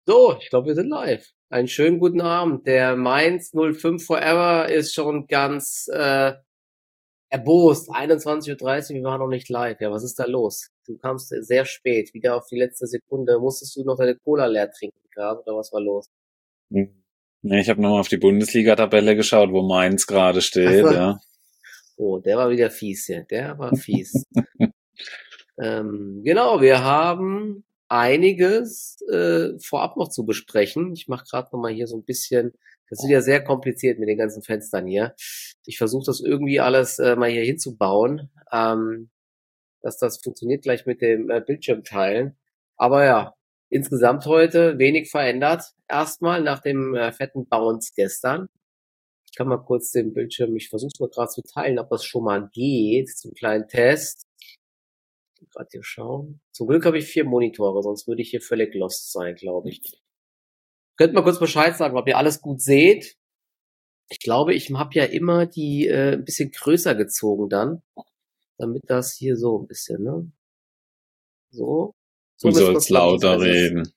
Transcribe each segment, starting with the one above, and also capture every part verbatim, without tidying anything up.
So, ich glaube, wir sind live. Einen schönen guten Abend. Der Mainz null fünf Forever ist schon ganz äh, erbost. einundzwanzig Uhr dreißig, wir waren noch nicht live. Ja, was ist da los? Du kamst sehr spät, wieder auf die letzte Sekunde. Musstest du noch deine Cola leer trinken gerade oder was war los? Hm. Nee, ich habe nochmal auf die Bundesliga-Tabelle geschaut, wo Mainz gerade steht. Also, ja. Oh, der war wieder fies hier. Der war fies. ähm, genau, wir haben einiges äh, vorab noch zu besprechen. Ich mache gerade noch mal hier so ein bisschen, das ist ja sehr kompliziert mit den ganzen Fenstern hier. Ich versuche das irgendwie alles äh, mal hier hinzubauen, ähm, dass das funktioniert gleich mit dem äh, Bildschirmteilen. Aber ja, insgesamt heute wenig verändert. Erstmal nach dem äh, fetten Bounce gestern. Ich kann mal kurz den Bildschirm, ich versuche es mal gerade zu teilen, ob das schon mal geht, zum kleinen Test. Gerade hier schauen. Zum Glück habe ich vier Monitore, sonst würde ich hier völlig lost sein, glaube ich. Könnt mal kurz Bescheid sagen, ob ihr alles gut seht. Ich glaube, ich habe ja immer die äh, ein bisschen größer gezogen dann, damit das hier so ein bisschen, ne? So. so Du sollst lauter reden.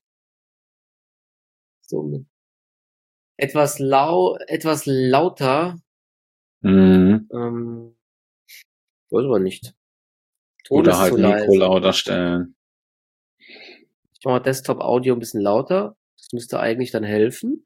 So mit etwas lau, etwas lauter. Mhm. Ähm, weiß aber nicht. Ton Oder ist halt zu Mikro leise. lauter stellen. Ich mache Desktop-Audio ein bisschen lauter. Das müsste eigentlich dann helfen.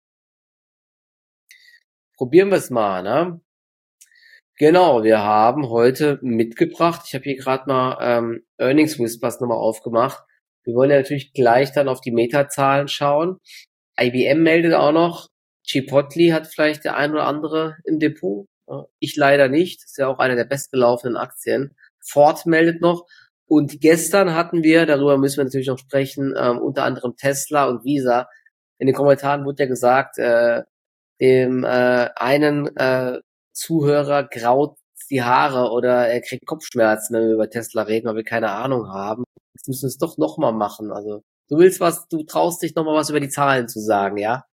Probieren wir es mal, ne? Genau, wir haben heute mitgebracht, ich habe hier gerade mal ähm, Earnings Whispers nochmal aufgemacht. Wir wollen ja natürlich gleich dann auf die Metazahlen schauen. I B M meldet auch noch, Chipotle hat vielleicht der ein oder andere im Depot. Ich leider nicht, ist ja auch eine der bestgelaufenen Aktien. Ford meldet noch. Und gestern hatten wir, darüber müssen wir natürlich noch sprechen, ähm, unter anderem Tesla und Visa. In den Kommentaren wurde ja gesagt, äh, dem äh, einen äh, Zuhörer graut die Haare oder er kriegt Kopfschmerzen, wenn wir über Tesla reden, weil wir keine Ahnung haben. Jetzt müssen wir es doch nochmal machen. Also du willst was, du traust dich nochmal was über die Zahlen zu sagen, ja?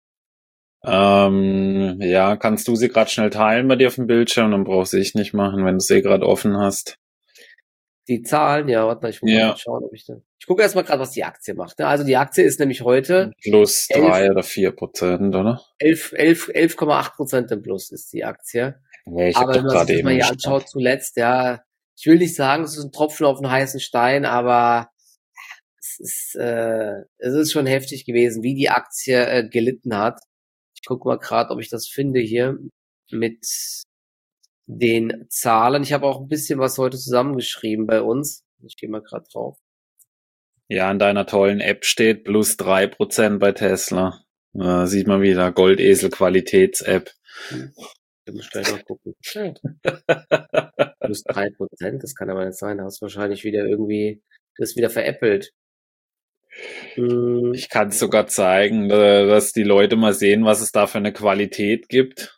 Ähm, ja, kannst du sie gerade schnell teilen bei dir auf dem Bildschirm? Dann brauchst ich nicht machen, wenn du sie gerade offen hast. Die Zahlen, ja, warte mal, ich muss Ja. mal schauen, ob ich da. Ich gucke erstmal gerade, was die Aktie macht. Also die Aktie ist nämlich heute Plus drei oder vier Prozent, oder? elf, elf, elf Komma acht Prozent im Plus ist die Aktie. Ja, ich Aber hab wenn doch man sich gerade das eben mal hier geschaut. anschaut zuletzt, ja, ich will nicht sagen, es ist ein Tropfen auf den heißen Stein, aber es ist, äh, es ist schon heftig gewesen, wie die Aktie äh, gelitten hat. Ich gucke mal gerade, ob ich das finde hier mit den Zahlen. Ich habe auch ein bisschen was heute zusammengeschrieben bei uns. Ich gehe mal gerade drauf. Ja, in deiner tollen App steht plus drei Prozent bei Tesla. Äh, sieht man wieder, Goldesel-Qualitäts-App. Ich muss gleich mal gucken. Plus drei Prozent, das kann aber nicht sein. Da hast du wahrscheinlich wieder irgendwie das wieder veräppelt. Ich kann es sogar zeigen, dass die Leute mal sehen, was es da für eine Qualität gibt.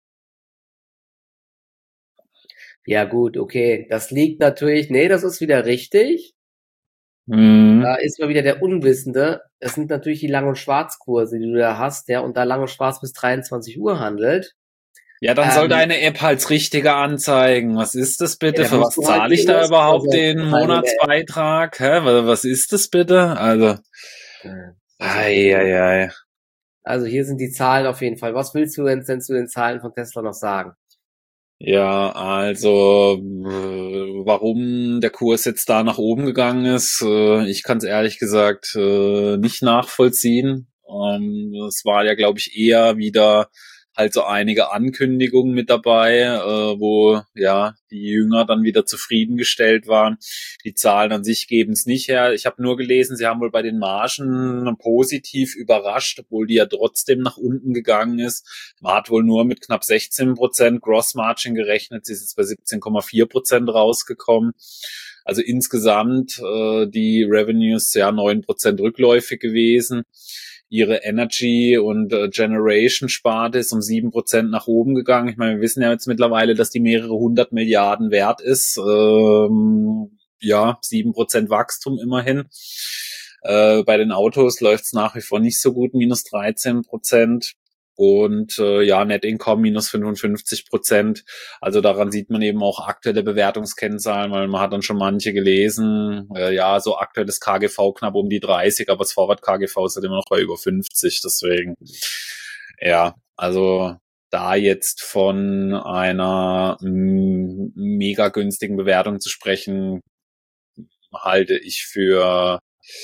Ja gut, okay. Das liegt natürlich, nee, das ist wieder richtig. Mhm. Da ist mal wieder der Unwissende. Das sind natürlich die Lang- und Schwarzkurse, die du da hast, ja, und da Lang und Schwarz bis dreiundzwanzig Uhr handelt. Ja, dann soll Ähm, deine App halt richtiger anzeigen. Was ist das bitte? Ja, da Für was musst du halt zahle ich die da überhaupt Investmentkurse den teilen in der App. Monatsbeitrag? Hä? Was was ist das bitte? Also, ei, ei, ei. Also hier sind die Zahlen auf jeden Fall. Was willst du denn, denn zu den Zahlen von Tesla noch sagen? Ja, also äh, warum der Kurs jetzt da nach oben gegangen ist, äh, ich kann es ehrlich gesagt äh, nicht nachvollziehen. Ähm, es war ja, glaube ich, eher wieder halt so einige Ankündigungen mit dabei, äh, wo ja die Jünger dann wieder zufriedengestellt waren. Die Zahlen an sich geben es nicht her. Ich habe nur gelesen, sie haben wohl bei den Margen positiv überrascht, obwohl die ja trotzdem nach unten gegangen ist. Man hat wohl nur mit knapp sechzehn Prozent Gross Margin gerechnet. Sie ist jetzt bei siebzehn Komma vier Prozent rausgekommen. Also insgesamt äh, die Revenues ja neun Prozent rückläufig gewesen. Ihre Energy- und äh, Generation-Sparte ist um sieben Prozent nach oben gegangen. Ich meine, wir wissen ja jetzt mittlerweile, dass die mehrere hundert Milliarden wert ist. Ähm, ja, sieben Prozent Wachstum immerhin. Äh, bei den Autos läuft es nach wie vor nicht so gut, minus dreizehn Prozent. und äh, ja, Net Income minus fünfundfünfzig Prozent. Also daran sieht man eben auch aktuelle Bewertungskennzahlen, weil man hat dann schon manche gelesen, äh, ja, so aktuelles K G V knapp um die dreißig, aber das Forward-K G V ist halt immer noch bei über fünfzig, deswegen, ja, also da jetzt von einer m- mega günstigen Bewertung zu sprechen, halte ich für,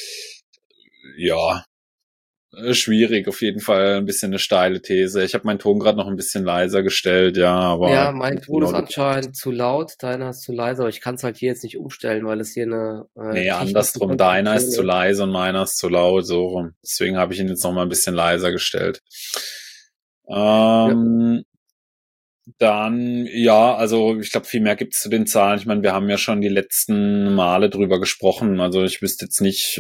ja, schwierig, auf jeden Fall ein bisschen eine steile These. Ich habe meinen Ton gerade noch ein bisschen leiser gestellt, ja, aber Ja, mein Ton ist anscheinend zu laut, deiner ist zu leise, aber ich kann es halt hier jetzt nicht umstellen, weil es hier eine äh, nee, technische andersrum, deiner ist zu Konstruktion ist. leise und meiner ist zu laut, so rum. Deswegen habe ich ihn jetzt noch mal ein bisschen leiser gestellt. Ja, Ähm, Dann, ja, also ich glaube, viel mehr gibt's zu den Zahlen. Ich meine, wir haben ja schon die letzten Male drüber gesprochen. Also ich wüsste jetzt nicht,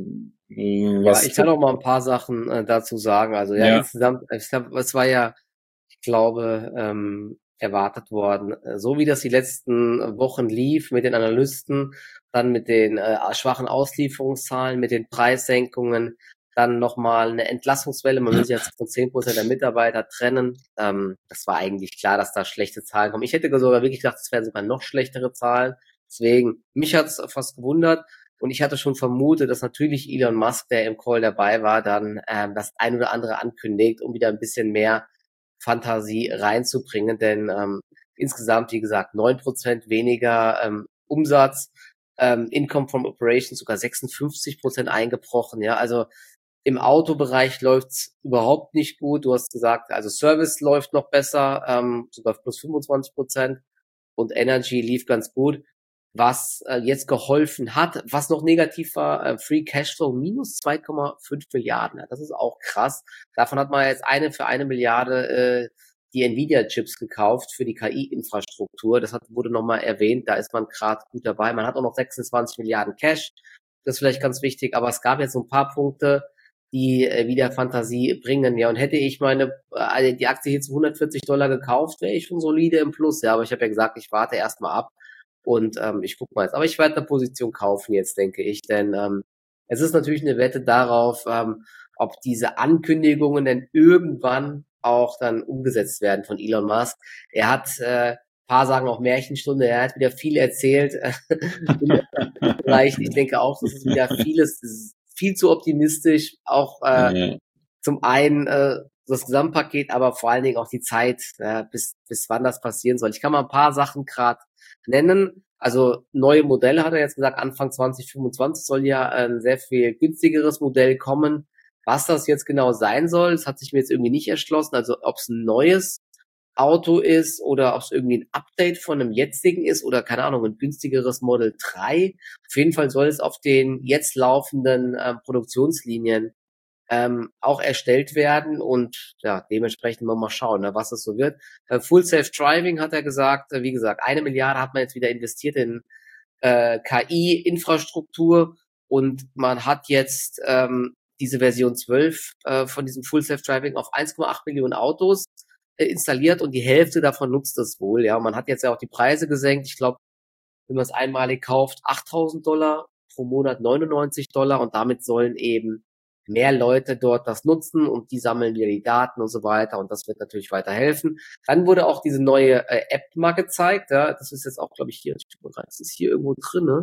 äh, ja, was ich kann zu, auch mal ein paar Sachen äh, dazu sagen. Also ja, ja, insgesamt, ich glaub, es war ja, ich glaube, ähm, erwartet worden. Äh, So wie das die letzten Wochen lief mit den Analysten, dann mit den äh, schwachen Auslieferungszahlen, mit den Preissenkungen, dann nochmal eine Entlassungswelle. Man will sich jetzt von zehn Prozent der Mitarbeiter trennen. Ähm, das war eigentlich klar, dass da schlechte Zahlen kommen. Ich hätte sogar wirklich gedacht, es wären sogar noch schlechtere Zahlen. Deswegen, mich hat es fast gewundert. Und ich hatte schon vermutet, dass natürlich Elon Musk, der im Call dabei war, dann ähm, das ein oder andere ankündigt, um wieder ein bisschen mehr Fantasie reinzubringen, denn ähm, insgesamt, wie gesagt, neun Prozent weniger ähm, Umsatz, ähm, Income from Operations sogar sechsundfünfzig Prozent eingebrochen, ja, also im Autobereich läuft's überhaupt nicht gut. Du hast gesagt, also Service läuft noch besser, ähm, sogar plus fünfundzwanzig Prozent und Energy lief ganz gut. Was äh, jetzt geholfen hat, was noch negativ war, äh, Free Cashflow minus zwei Komma fünf Milliarden. Ja, das ist auch krass. Davon hat man jetzt eine für eine Milliarde äh, die Nvidia-Chips gekauft für die K I-Infrastruktur. Das hat, wurde nochmal erwähnt. Da ist man gerade gut dabei. Man hat auch noch sechsundzwanzig Milliarden Cash. Das ist vielleicht ganz wichtig. Aber es gab jetzt so ein paar Punkte, die äh, wieder Fantasie bringen. Ja, und hätte ich meine äh, die Aktie hier zu hundertvierzig Dollar gekauft, wäre ich schon solide im Plus. Ja, aber ich habe ja gesagt, ich warte erstmal ab und ähm, ich guck mal jetzt. Aber ich werde eine Position kaufen jetzt, denke ich, denn ähm, es ist natürlich eine Wette darauf, ähm, ob diese Ankündigungen denn irgendwann auch dann umgesetzt werden von Elon Musk. Er hat äh, paar sagen auch Märchenstunde, er hat wieder viel erzählt äh, im Bereich. Ich denke auch, das ist wieder vieles viel zu optimistisch, auch äh, ja. zum einen äh, das Gesamtpaket, aber vor allen Dingen auch die Zeit, äh, bis bis wann das passieren soll. Ich kann mal ein paar Sachen gerade nennen. Also neue Modelle hat er jetzt gesagt, Anfang zwanzig fünfundzwanzig soll ja ein sehr viel günstigeres Modell kommen. Was das jetzt genau sein soll, das hat sich mir jetzt irgendwie nicht erschlossen. Also ob es ein neues Auto ist oder ob es irgendwie ein Update von einem jetzigen ist oder keine Ahnung, ein günstigeres Model drei. Auf jeden Fall soll es auf den jetzt laufenden ähm, Produktionslinien ähm, auch erstellt werden und ja, dementsprechend wollen wir mal schauen, ne, was es so wird. Äh, Full Self Driving hat er gesagt, äh, wie gesagt, eine Milliarde hat man jetzt wieder investiert in äh, K I-Infrastruktur und man hat jetzt ähm, diese Version zwölf äh, von diesem Full Self Driving auf eins Komma acht Millionen Autos äh, installiert und die Hälfte davon nutzt es wohl. Ja, man hat jetzt ja auch die Preise gesenkt. Ich glaube, wenn man es einmalig kauft, achttausend Dollar, pro Monat neunundneunzig Dollar und damit sollen eben mehr Leute dort das nutzen und die sammeln wieder die Daten und so weiter und das wird natürlich weiter helfen. Dann wurde auch diese neue äh, App mal gezeigt, ja, das ist jetzt auch, glaube ich, hier, ich guck mal grad, das ist hier irgendwo drin, ne?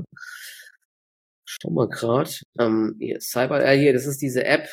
Schau mal gerade, ähm, hier, Cyber, äh, hier, das ist diese App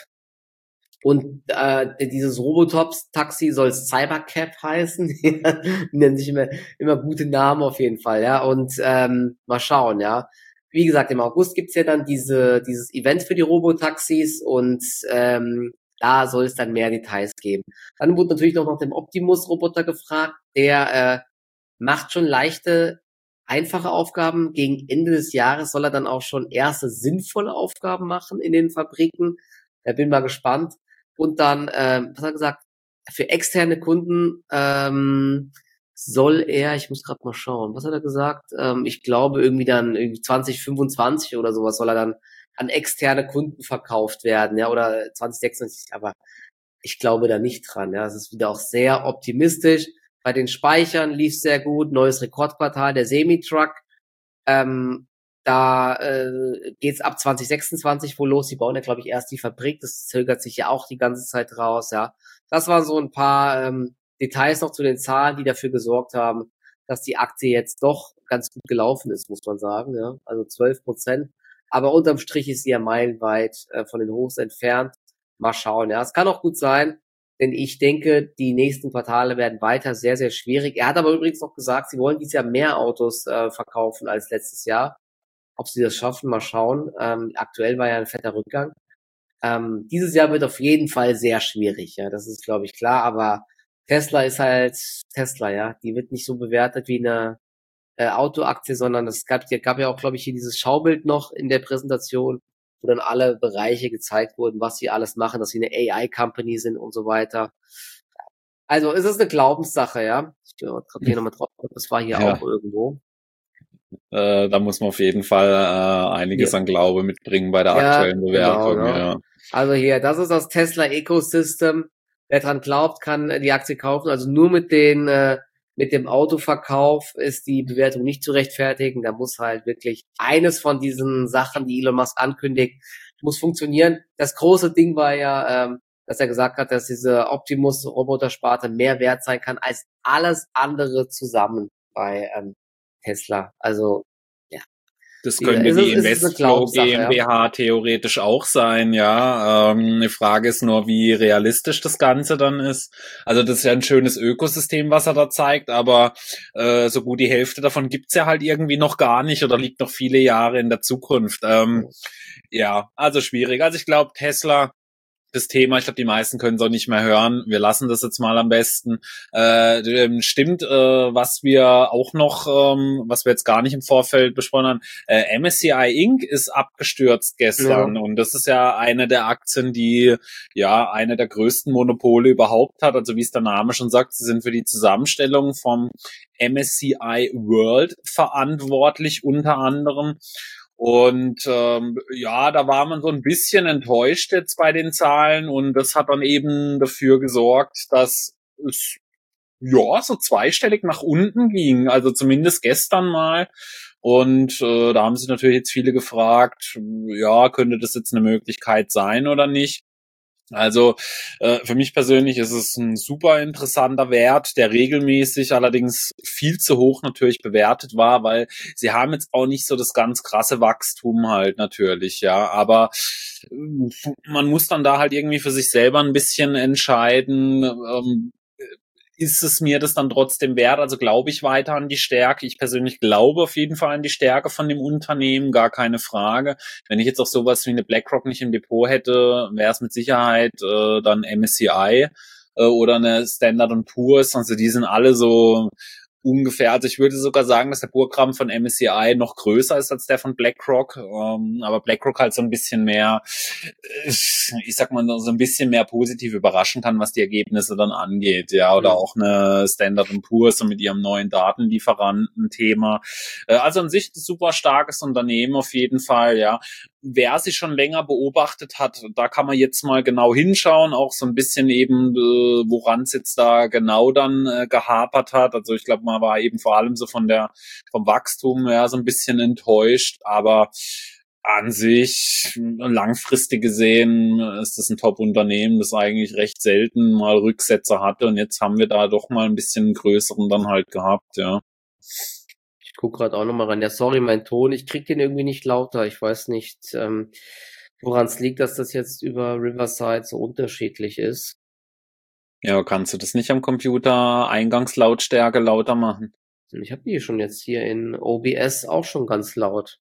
und äh, dieses Robotops-Taxi soll Cybercab heißen, die nennen sich immer, immer gute Namen auf jeden Fall, ja, und ähm, mal schauen, ja. Wie gesagt, im August gibt's ja dann diese dieses Event für die Robotaxis und ähm, da soll es dann mehr Details geben. Dann wurde natürlich noch nach dem Optimus-Roboter gefragt, der äh, macht schon leichte, einfache Aufgaben. Gegen Ende des Jahres soll er dann auch schon erste sinnvolle Aufgaben machen in den Fabriken. Da bin mal gespannt. Und dann, ähm, was hat er gesagt? Für externe Kunden ähm, soll er, ich muss gerade mal schauen, was hat er gesagt? Ähm, ich glaube irgendwie dann irgendwie zwanzig fünfundzwanzig oder sowas soll er dann an externe Kunden verkauft werden, ja, oder zwanzig sechsundzwanzig, aber ich glaube da nicht dran, ja. Es ist wieder auch sehr optimistisch. Bei den Speichern lief sehr gut, neues Rekordquartal, der Semi-Truck. Ähm, da äh, geht's ab zwanzig sechsundzwanzig wohl los. Die bauen ja, glaube ich, erst die Fabrik. Das zögert sich ja auch die ganze Zeit raus, ja. Das waren so ein paar ähm, Details noch zu den Zahlen, die dafür gesorgt haben, dass die Aktie jetzt doch ganz gut gelaufen ist, muss man sagen, ja. Also zwölf Prozent. Aber unterm Strich ist sie ja meilenweit äh, von den Hochs entfernt. Mal schauen, ja. Es kann auch gut sein, denn ich denke, die nächsten Quartale werden weiter sehr, sehr schwierig. Er hat aber übrigens noch gesagt, sie wollen dieses Jahr mehr Autos äh, verkaufen als letztes Jahr. Ob sie das schaffen, mal schauen. Ähm, aktuell war ja ein fetter Rückgang. Ähm, dieses Jahr wird auf jeden Fall sehr schwierig, ja, das ist, glaube ich, klar. Aber Tesla ist halt Tesla, ja. Die wird nicht so bewertet wie eine äh, Autoaktie, sondern es gab, gab ja auch, glaube ich, hier dieses Schaubild noch in der Präsentation, wo dann alle Bereiche gezeigt wurden, was sie alles machen, dass sie eine A I-Company sind und so weiter. Also es ist eine Glaubenssache, ja. Ich gehe gerade hier nochmal drauf, das war hier Ja. auch irgendwo. Äh, da muss man auf jeden Fall äh, einiges Ja. an Glaube mitbringen bei der Ja, aktuellen Bewertung. genau, ne? Ja. Also hier, das ist das Tesla Ecosystem. Wer dran glaubt, kann äh, die Aktie kaufen. Also nur mit den äh, mit dem Autoverkauf ist die Bewertung nicht zu rechtfertigen. Da muss halt wirklich eines von diesen Sachen, die Elon Musk ankündigt, muss funktionieren. Das große Ding war ja, ähm, dass er gesagt hat, dass diese Optimus-Robotersparte mehr wert sein kann als alles andere zusammen bei ähm, Tesla. Also ja, Das wie gesagt, könnte es die ist, es ist eine Investflow Glaubenssache, ja. GmbH theoretisch auch sein, ja. Ähm, die Frage ist nur, wie realistisch das Ganze dann ist. Also das ist ja ein schönes Ökosystem, was er da zeigt, aber äh, so gut die Hälfte davon gibt's ja halt irgendwie noch gar nicht oder liegt noch viele Jahre in der Zukunft. Ähm, ja, also schwierig. Also ich glaube, Tesla, das Thema, ich glaube, die meisten können es auch nicht mehr hören. Wir lassen das jetzt mal am besten. Äh, stimmt, äh, was wir auch noch, ähm, was wir jetzt gar nicht im Vorfeld besprochen haben, äh, M S C I Incorporated ist abgestürzt gestern Ja. und das ist ja eine der Aktien, die ja eine der größten Monopole überhaupt hat. Also wie es der Name schon sagt, sie sind für die Zusammenstellung vom M S C I World verantwortlich unter anderem. Und ähm, ja, da war man so ein bisschen enttäuscht jetzt bei den Zahlen und das hat dann eben dafür gesorgt, dass es ja so zweistellig nach unten ging, also zumindest gestern mal. Und äh, da haben sich natürlich jetzt viele gefragt, ja, könnte das jetzt eine Möglichkeit sein oder nicht? Also äh, für mich persönlich ist es ein super interessanter Wert, der regelmäßig allerdings viel zu hoch natürlich bewertet war, weil sie haben jetzt auch nicht so das ganz krasse Wachstum halt natürlich, ja, aber äh, man muss dann da halt irgendwie für sich selber ein bisschen entscheiden, ähm, ist es mir das dann trotzdem wert? Also glaube ich weiter an die Stärke. Ich persönlich glaube auf jeden Fall an die Stärke von dem Unternehmen, gar keine Frage. Wenn ich jetzt auch sowas wie eine BlackRock nicht im Depot hätte, wäre es mit Sicherheit äh, dann M S C I äh, oder eine Standard and Poor's. Also die sind alle so ungefähr, also ich würde sogar sagen, dass der Programm von M S C I noch größer ist als der von BlackRock, ähm, aber BlackRock halt so ein bisschen mehr, ich sag mal, so ein bisschen mehr positiv überraschen kann, was die Ergebnisse dann angeht, ja, oder Mhm. auch eine Standard and Poor's so mit ihrem neuen Datenlieferanten-Thema. Äh, also an sich ein super starkes Unternehmen auf jeden Fall, ja. Wer sich schon länger beobachtet hat, da kann man jetzt mal genau hinschauen, auch so ein bisschen eben, äh, woran es jetzt da genau dann äh, gehapert hat. Also ich glaube, man war eben vor allem so von der vom Wachstum ja so ein bisschen enttäuscht, aber an sich langfristig gesehen ist das ein Top-Unternehmen, das eigentlich recht selten mal Rücksetzer hatte und jetzt haben wir da doch mal ein bisschen größeren dann halt gehabt, ja. Ich guck gerade auch nochmal rein. Ja, sorry, mein Ton, ich krieg den irgendwie nicht lauter. Ich weiß nicht, ähm, woran es liegt, dass das jetzt über Riverside so unterschiedlich ist. Ja, kannst du das nicht am Computer Eingangslautstärke lauter machen? Ich habe die schon jetzt hier in O B S auch schon ganz laut.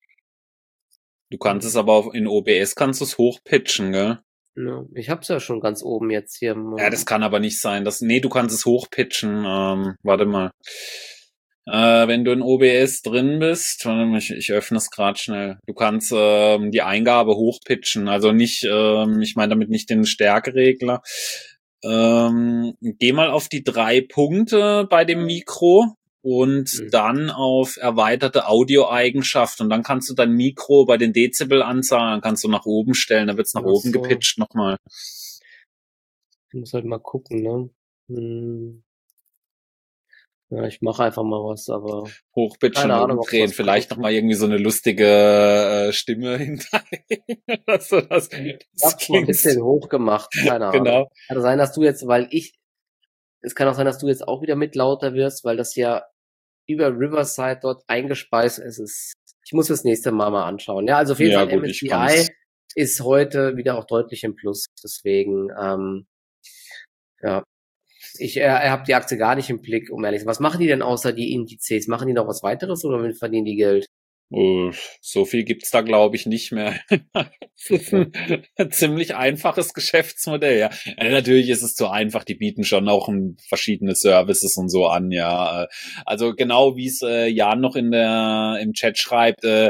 Du kannst es aber auch in O B S kannst du es hochpitchen, gell? Ja, ich hab's ja schon ganz oben jetzt hier. Ja, das kann aber nicht sein. Das, nee, du kannst es hochpitchen. Ähm, warte mal. Äh, wenn du in O B S drin bist, warte mal, ich, ich öffne es gerade schnell. Du kannst ähm, die Eingabe hochpitchen. Also nicht, ähm, ich meine damit nicht den Stärkeregler. Ähm, geh mal auf die drei Punkte bei dem Mikro und Mhm. dann auf erweiterte Audioeigenschaft und dann kannst du dein Mikro bei den Dezibelanzahlen kannst du nach oben stellen, da wird's nach Ach oben so. gepitcht nochmal. Ich muss halt mal gucken, ne? Hm. Ja, ich mache einfach mal was, aber Hochpitchen keine und Ahnung, ob es umdrehen, was vielleicht bringt. noch mal irgendwie so eine lustige äh, Stimme hinterlegen, dass du das, Ich das hab's mal ein bisschen klingst. hochgemacht, keine Ahnung. Genau. Kann sein, dass du jetzt, weil ich, es kann auch sein, dass du jetzt auch wieder mit lauter wirst, weil das ja über Riverside dort eingespeist ist. Es ist, ich muss das nächste Mal mal anschauen. Ja, also auf jeden Ja Fall gut, ich kann's. M S C I ist heute wieder auch deutlich im Plus. Deswegen, ähm, ja, ich äh, habe die Aktie gar nicht im Blick, um ehrlich zu sein. Was machen die denn außer die Indizes? Machen die noch was weiteres oder womit verdienen die Geld? Uh, so viel gibt's da, glaube ich, nicht mehr. Das ist Okay. ein ziemlich einfaches Geschäftsmodell, ja. Ja, natürlich ist es zu einfach, die bieten schon auch um, verschiedene Services und so an, ja. Also genau wie es äh, Jan noch in der im Chat schreibt, äh,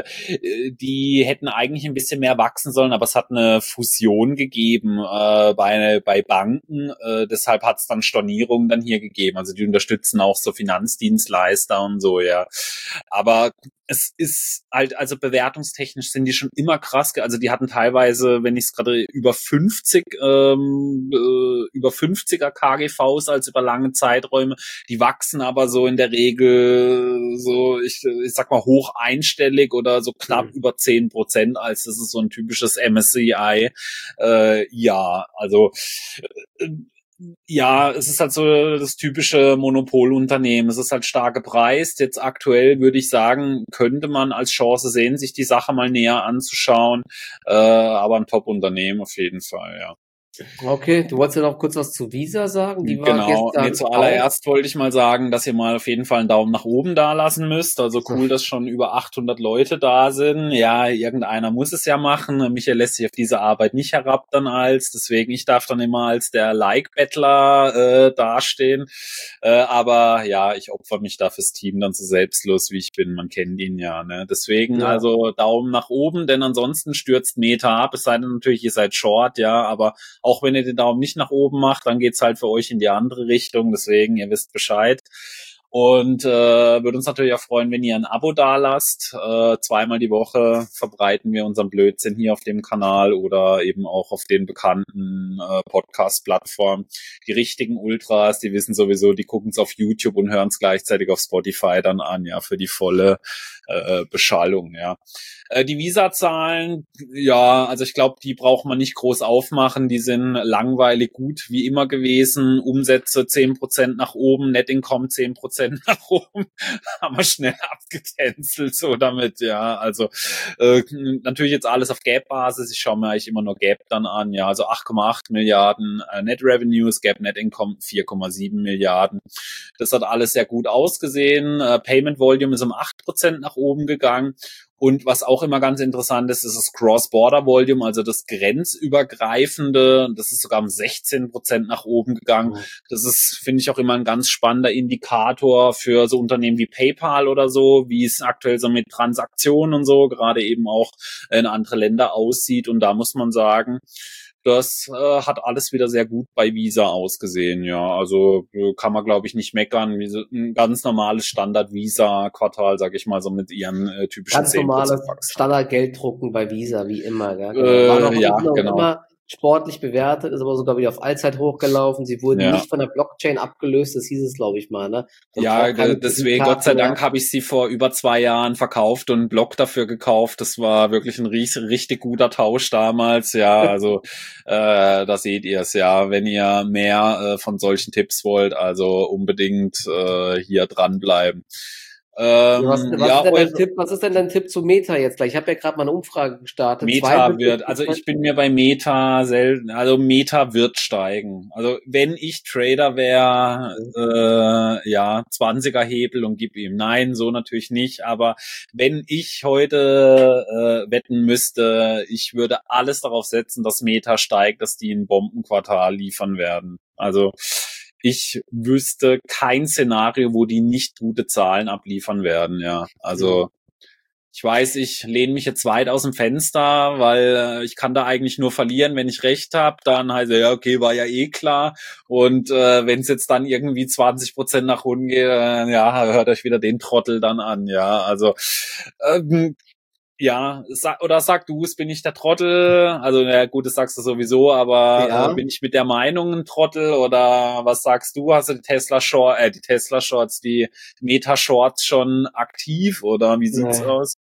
die hätten eigentlich ein bisschen mehr wachsen sollen, aber es hat eine Fusion gegeben äh, bei, bei Banken, äh, deshalb hat es dann Stornierungen dann hier gegeben. Also die unterstützen auch so Finanzdienstleister und so, ja. Aber es ist halt, also bewertungstechnisch sind die schon immer krass. Also die hatten teilweise, wenn ich es gerade über fünfzig, ähm, äh, über fünfziger K G Vs als über lange Zeiträume. Die wachsen aber so in der Regel so, ich, ich sag mal, hoch einstellig oder so knapp Hm. über zehn Prozent, als das ist so ein typisches M S C I. Äh, ja, also äh, ja, es ist halt so das typische Monopolunternehmen. Es ist halt stark gepreist. Jetzt aktuell würde ich sagen, könnte man als Chance sehen, sich die Sache mal näher anzuschauen. Äh, aber ein Top-Unternehmen auf jeden Fall, ja. Okay, du wolltest ja noch kurz was zu Visa sagen. Die war Genau. Nee, gestern auch. zuallererst wollte ich mal sagen, dass ihr mal auf jeden Fall einen Daumen nach oben da lassen müsst. Also cool, dass schon über achthundert Leute da sind. Ja, irgendeiner muss es ja machen. Michael lässt sich auf diese Arbeit nicht herab dann als. Deswegen, ich darf dann immer als der Like-Bettler äh, dastehen. Äh, aber ja, ich opfer mich da fürs Team dann so selbstlos, wie ich bin. Man kennt ihn ja. Ne? Deswegen Ja. also Daumen nach oben, denn ansonsten stürzt Meta ab. Es sei denn natürlich, ihr seid short, ja, aber auch wenn ihr den Daumen nicht nach oben macht, dann geht's halt für euch in die andere Richtung. Deswegen, ihr wisst Bescheid. Und äh, würde uns natürlich auch freuen, wenn ihr ein Abo dalasst. Äh, zweimal die Woche verbreiten wir unseren Blödsinn hier auf dem Kanal oder eben auch auf den bekannten äh, Podcast-Plattformen. Die richtigen Ultras, die wissen sowieso, die gucken es auf YouTube und hören es gleichzeitig auf Spotify dann an, ja, für die volle äh, Beschallung, ja. Äh, die Visa-Zahlen, ja, also ich glaube, die braucht man nicht groß aufmachen. Die sind langweilig gut wie immer gewesen. Umsätze zehn Prozent nach oben, Net Income zehn Prozent nach oben. Haben wir schnell abgecancelt so damit, ja. Also äh, natürlich jetzt alles auf Gap-Basis. Ich schaue mir eigentlich immer nur Gap dann an, ja. Also acht Komma acht Milliarden äh, Net Revenues, Gap Net Income vier Komma sieben Milliarden. Das hat alles sehr gut ausgesehen. Äh, Payment Volume ist um acht Prozent nach oben gegangen. Und was auch immer ganz interessant ist, ist das Cross-Border-Volume, also das grenzübergreifende. Das ist sogar um sechzehn Prozent nach oben gegangen. Das ist, finde ich, auch immer ein ganz spannender Indikator für so Unternehmen wie PayPal oder so, wie es aktuell so mit Transaktionen und so gerade eben auch in andere Länder aussieht. Und da muss man sagen, das äh, hat alles wieder sehr gut bei Visa ausgesehen, ja. Also äh, kann man, glaube ich, nicht meckern. Wie so ein ganz normales Standard-Visa-Quartal, sag ich mal, so mit ihren äh, typischen Ganz zehn Prozent normales Wachstum. Standardgelddrucken bei Visa, wie immer, ja, genau. War noch, Äh, ist ja, noch genau. immer sportlich bewertet, ist aber sogar wieder auf Allzeit hochgelaufen. Sie wurden Ja. nicht von der Blockchain abgelöst, das hieß es, glaube ich mal, ne? Man Ja, braucht keine deswegen, Gott sei Kreditkarte Dank, mehr. habe ich sie vor über zwei Jahren verkauft und einen Block dafür gekauft. Das war wirklich ein richtig, richtig guter Tausch damals. Ja, also äh, da seht ihr es ja, wenn ihr mehr äh, von solchen Tipps wollt, also unbedingt äh, hier dranbleiben. Ja, was, Ähm, was ja, ist denn dein eure Tipp? Was ist denn dein Tipp zu Meta jetzt gleich? Ich habe ja gerade mal eine Umfrage gestartet. Meta zweiundsiebzig wird, also Prozent. ich bin mir bei Meta selten, also Meta wird steigen. Also wenn ich Trader wäre, äh, ja, zwanziger Hebel und gib ihm. Nein, so natürlich nicht. Aber wenn ich heute äh, wetten müsste, ich würde alles darauf setzen, dass Meta steigt, dass die ein Bombenquartal liefern werden. Also ich wüsste kein Szenario, wo die nicht gute Zahlen abliefern werden, ja. Also ich weiß, ich lehne mich jetzt weit aus dem Fenster, weil äh, ich kann da eigentlich nur verlieren, wenn ich recht habe. Dann heißt es, ja, okay, war ja eh klar. Und äh, wenn es jetzt dann irgendwie zwanzig Prozent nach unten geht, äh, ja, hört euch wieder den Trottel dann an. Ja, also ähm, Ja, sag, oder sag du es, bin ich der Trottel? Also, na gut, das sagst du sowieso, aber Ja. äh, bin ich mit der Meinung ein Trottel oder was sagst du? Hast du die Tesla Short, äh, die Tesla Shorts, die Meta Shorts schon aktiv oder wie sieht's Nee. aus?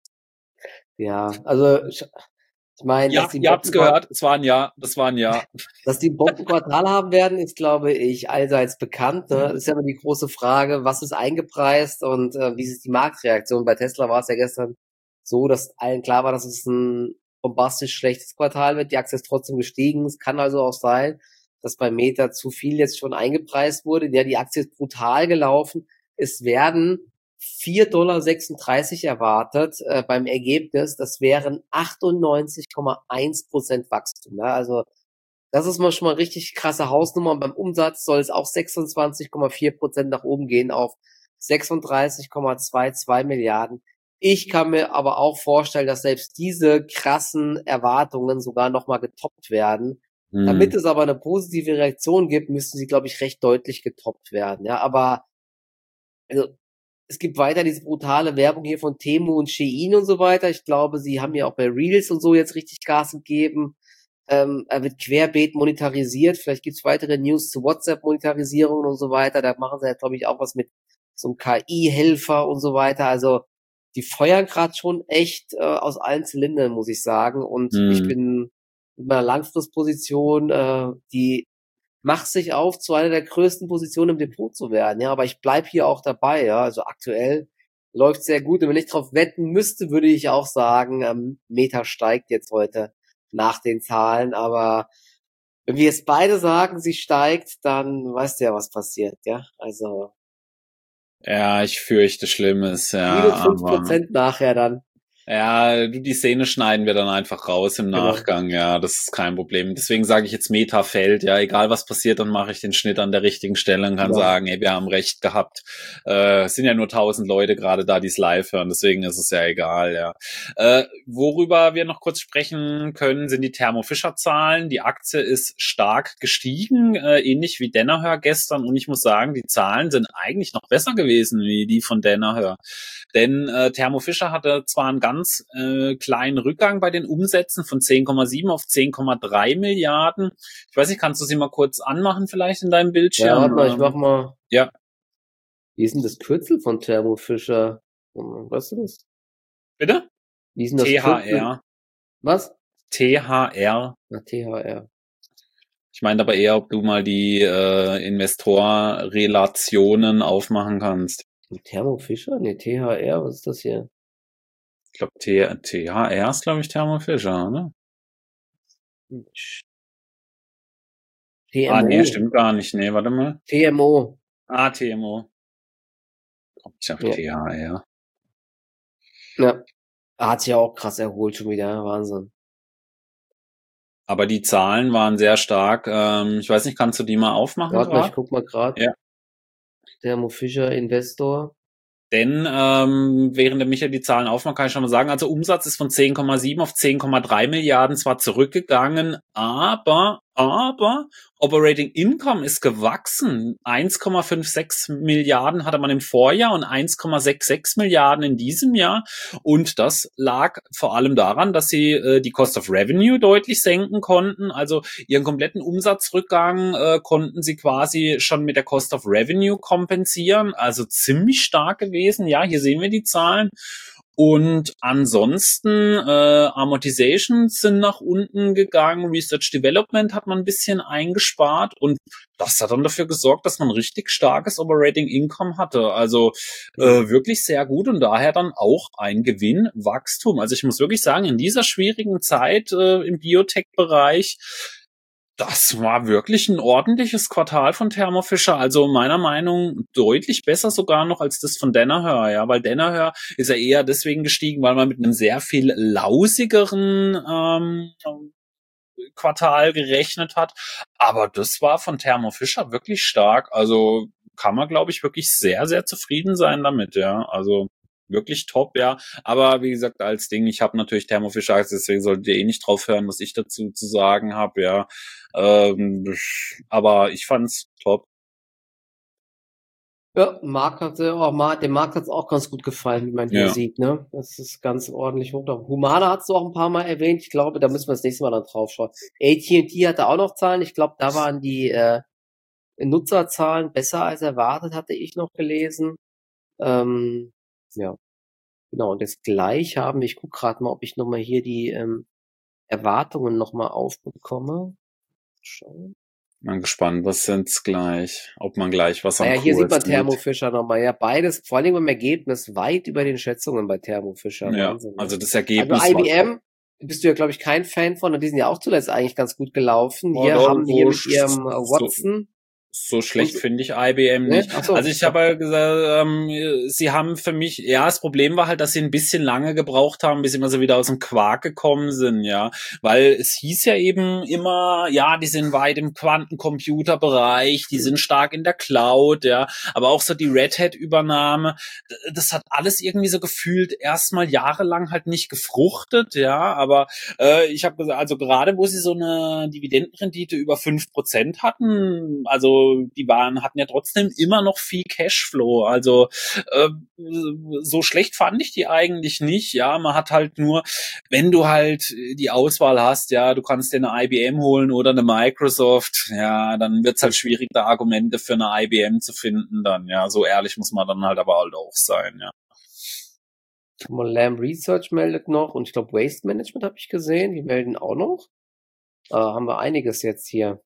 Ja, also ich, ich meine, dass Ja, die ihr habt's Bombenquart gehört, es war ein Ja, das war ein Ja. dass die ein Bombenquartal haben werden, ist, glaube ich, allseits bekannt. Ne? Das ist ja immer die große Frage, was ist eingepreist und äh, wie ist die Marktreaktion? Bei Tesla war es ja gestern so, dass allen klar war, dass es ein bombastisch schlechtes Quartal wird. Die Aktie ist trotzdem gestiegen. Es kann also auch sein, dass bei Meta zu viel jetzt schon eingepreist wurde. Ja, die Aktie ist brutal gelaufen. Es werden vier Komma sechsunddreißig Dollar erwartet äh, beim Ergebnis. Das wären achtundneunzig Komma eins Prozent Wachstum. Ja? Also das ist mal schon mal richtig krasse Hausnummer. Und beim Umsatz soll es auch sechsundzwanzig Komma vier Prozent nach oben gehen auf sechsunddreißig Komma zweiundzwanzig Milliarden. Ich kann mir aber auch vorstellen, dass selbst diese krassen Erwartungen sogar nochmal getoppt werden. Hm. Damit es aber eine positive Reaktion gibt, müssten sie, glaube ich, recht deutlich getoppt werden. Ja, aber also es gibt weiter diese brutale Werbung hier von Temu und Shein und so weiter. Ich glaube, sie haben ja auch bei Reels und so jetzt richtig Gas gegeben. Ähm, er wird querbeet monetarisiert. Vielleicht gibt's weitere News zu WhatsApp-Monetarisierung und so weiter. Da machen sie ja, glaube ich, auch was mit so einem K I-Helfer und so weiter. Also die feuern gerade schon echt äh, aus allen Zylindern, muss ich sagen. Und Hm. ich bin mit meiner Langfristposition, äh, die macht sich auf, zu einer der größten Positionen im Depot zu werden. Ja, aber ich bleib hier auch dabei. Ja, also aktuell läuft sehr gut. Und wenn ich drauf wetten müsste, würde ich auch sagen, ähm, Meta steigt jetzt heute nach den Zahlen. Aber wenn wir jetzt beide sagen, sie steigt, dann weißt du ja, was passiert. Ja, also Ja, ich fürchte Schlimmes, ja, minus fünf aber Prozent nachher dann. ja, du, die Szene schneiden wir dann einfach raus im Genau. Nachgang, ja, das ist kein Problem. Deswegen sage ich jetzt Meta fällt, ja, egal was passiert, dann mache ich den Schnitt an der richtigen Stelle und kann Genau. sagen, ey, wir haben recht gehabt. Äh, es sind ja nur tausend Leute gerade da, die es live hören, deswegen ist es ja egal, ja. Äh, worüber wir noch kurz sprechen können, sind die Thermo Fisher Zahlen. Die Aktie ist stark gestiegen, äh, ähnlich wie Danaher gestern, und ich muss sagen, die Zahlen sind eigentlich noch besser gewesen wie die von Danaher. Denn äh, Thermo Fisher hatte zwar einen ganz äh, kleinen Rückgang bei den Umsätzen von zehn Komma sieben auf zehn Komma drei Milliarden. Ich weiß nicht, kannst du sie mal kurz anmachen vielleicht in deinem Bildschirm? Ja, warte mal, ich mach mal. Ja. Wie ist denn das Kürzel von Thermo Fisher? Weißt du das? Bitte? Wie ist denn das T H Kürzel? R. Was? T H R. Na, T H R. Ich meine aber eher, ob du mal die äh, Investor-Relationen aufmachen kannst. Thermo Fisher? Nee, T H R, was ist das hier? Ich glaube, T H R ist, glaube ich, Thermo Fisher, ne? T M O. Ah, nee, stimmt gar nicht. Nee, warte mal. T M O. Ah, T M O. Kommt nicht auf Ja. T H R. Ja. Hat sich ja auch krass erholt schon wieder. Wahnsinn. Aber die Zahlen waren sehr stark. Ähm, ich weiß nicht, kannst du die mal aufmachen? Warte mal, grad? ich guck mal gerade. Ja. Thermo Fisher Investor. Denn ähm, während der Michael die Zahlen aufmacht, kann ich schon mal sagen, also Umsatz ist von zehn Komma sieben auf zehn Komma drei Milliarden zwar zurückgegangen, aber aber Operating Income ist gewachsen. eins Komma sechsundfünfzig Milliarden hatte man im Vorjahr und eins Komma sechsundsechzig Milliarden in diesem Jahr. Und das lag vor allem daran, dass sie äh, die Cost of Revenue deutlich senken konnten. Also ihren kompletten Umsatzrückgang äh, konnten sie quasi schon mit der Cost of Revenue kompensieren. Also ziemlich stark gewesen. Ja, hier sehen wir die Zahlen. Und ansonsten äh, Amortizations sind nach unten gegangen, Research Development hat man ein bisschen eingespart und das hat dann dafür gesorgt, dass man richtig starkes Operating Income hatte. Also äh, wirklich sehr gut und daher dann auch ein Gewinnwachstum. Also ich muss wirklich sagen, in dieser schwierigen Zeit äh, im Biotech-Bereich, das war wirklich ein ordentliches Quartal von Thermo Fisher. Also meiner Meinung nach deutlich besser sogar noch als das von Danaher, ja, weil Danaher ist ja eher deswegen gestiegen, weil man mit einem sehr viel lausigeren ähm, Quartal gerechnet hat. Aber das war von Thermo Fisher wirklich stark. Also kann man, glaube ich, wirklich sehr, sehr zufrieden sein damit, ja. Also wirklich top, ja. Aber wie gesagt, als Ding, ich habe natürlich Thermo Fisher, deswegen solltet ihr eh nicht drauf hören, was ich dazu zu sagen habe, ja. Ähm, aber ich fand's top. Ja, Marc hatte auch mal, dem Marc hat's auch ganz gut gefallen, wie man hier Ja. sieht, ne? Das ist ganz ordentlich hoch. Humana hat's du auch ein paar Mal erwähnt. Ich glaube, da müssen wir das nächste Mal dann drauf schauen. A T und T hatte auch noch Zahlen. Ich glaube, da waren die äh, Nutzerzahlen besser als erwartet, hatte ich noch gelesen. Ähm, ja, genau. Und jetzt gleich haben wir, ich guck gerade mal, ob ich nochmal hier die ähm, Erwartungen nochmal aufbekomme. Schauen. Bin gespannt, was sind's gleich? Ob man gleich was am Naja, hier sieht Kurs man sieht. Thermo Fisher nochmal. Ja, beides, vor allem beim Ergebnis, weit über den Schätzungen bei Thermo Fisher. Ja, Wahnsinn. Ne? also das Also Ergebnis I B M war bist du ja, glaube ich, kein Fan von. Und die sind ja auch zuletzt eigentlich ganz gut gelaufen. oh, Hier doch, haben wir so, hier mit ihrem äh, so, Watson. so schlecht Und, finde ich I B M ne? nicht. Ach so. Also ich habe ja gesagt, ähm, sie haben für mich, ja, das Problem war halt, dass sie ein bisschen lange gebraucht haben, bis sie immer so wieder aus dem Quark gekommen sind, ja. Weil es hieß ja eben immer, ja, die sind weit im Quantencomputerbereich, die sind stark in der Cloud, ja. Aber auch so die Red Hat-Übernahme, das hat alles irgendwie so gefühlt erstmal jahrelang halt nicht gefruchtet, ja. Aber äh, ich habe gesagt, also gerade wo sie so eine Dividendenrendite über fünf Prozent hatten, also die waren, hatten ja trotzdem immer noch viel Cashflow. Also äh, so schlecht fand ich die eigentlich nicht. Ja, man hat halt nur, wenn du halt die Auswahl hast, ja, du kannst dir eine I B M holen oder eine Microsoft, ja, dann wird's halt schwierig, da Argumente für eine I B M zu finden dann. Ja, so ehrlich muss man dann halt aber halt auch sein, ja. Lamb Research meldet noch und ich glaube Waste Management habe ich gesehen, die melden auch noch. Äh, haben wir einiges jetzt hier.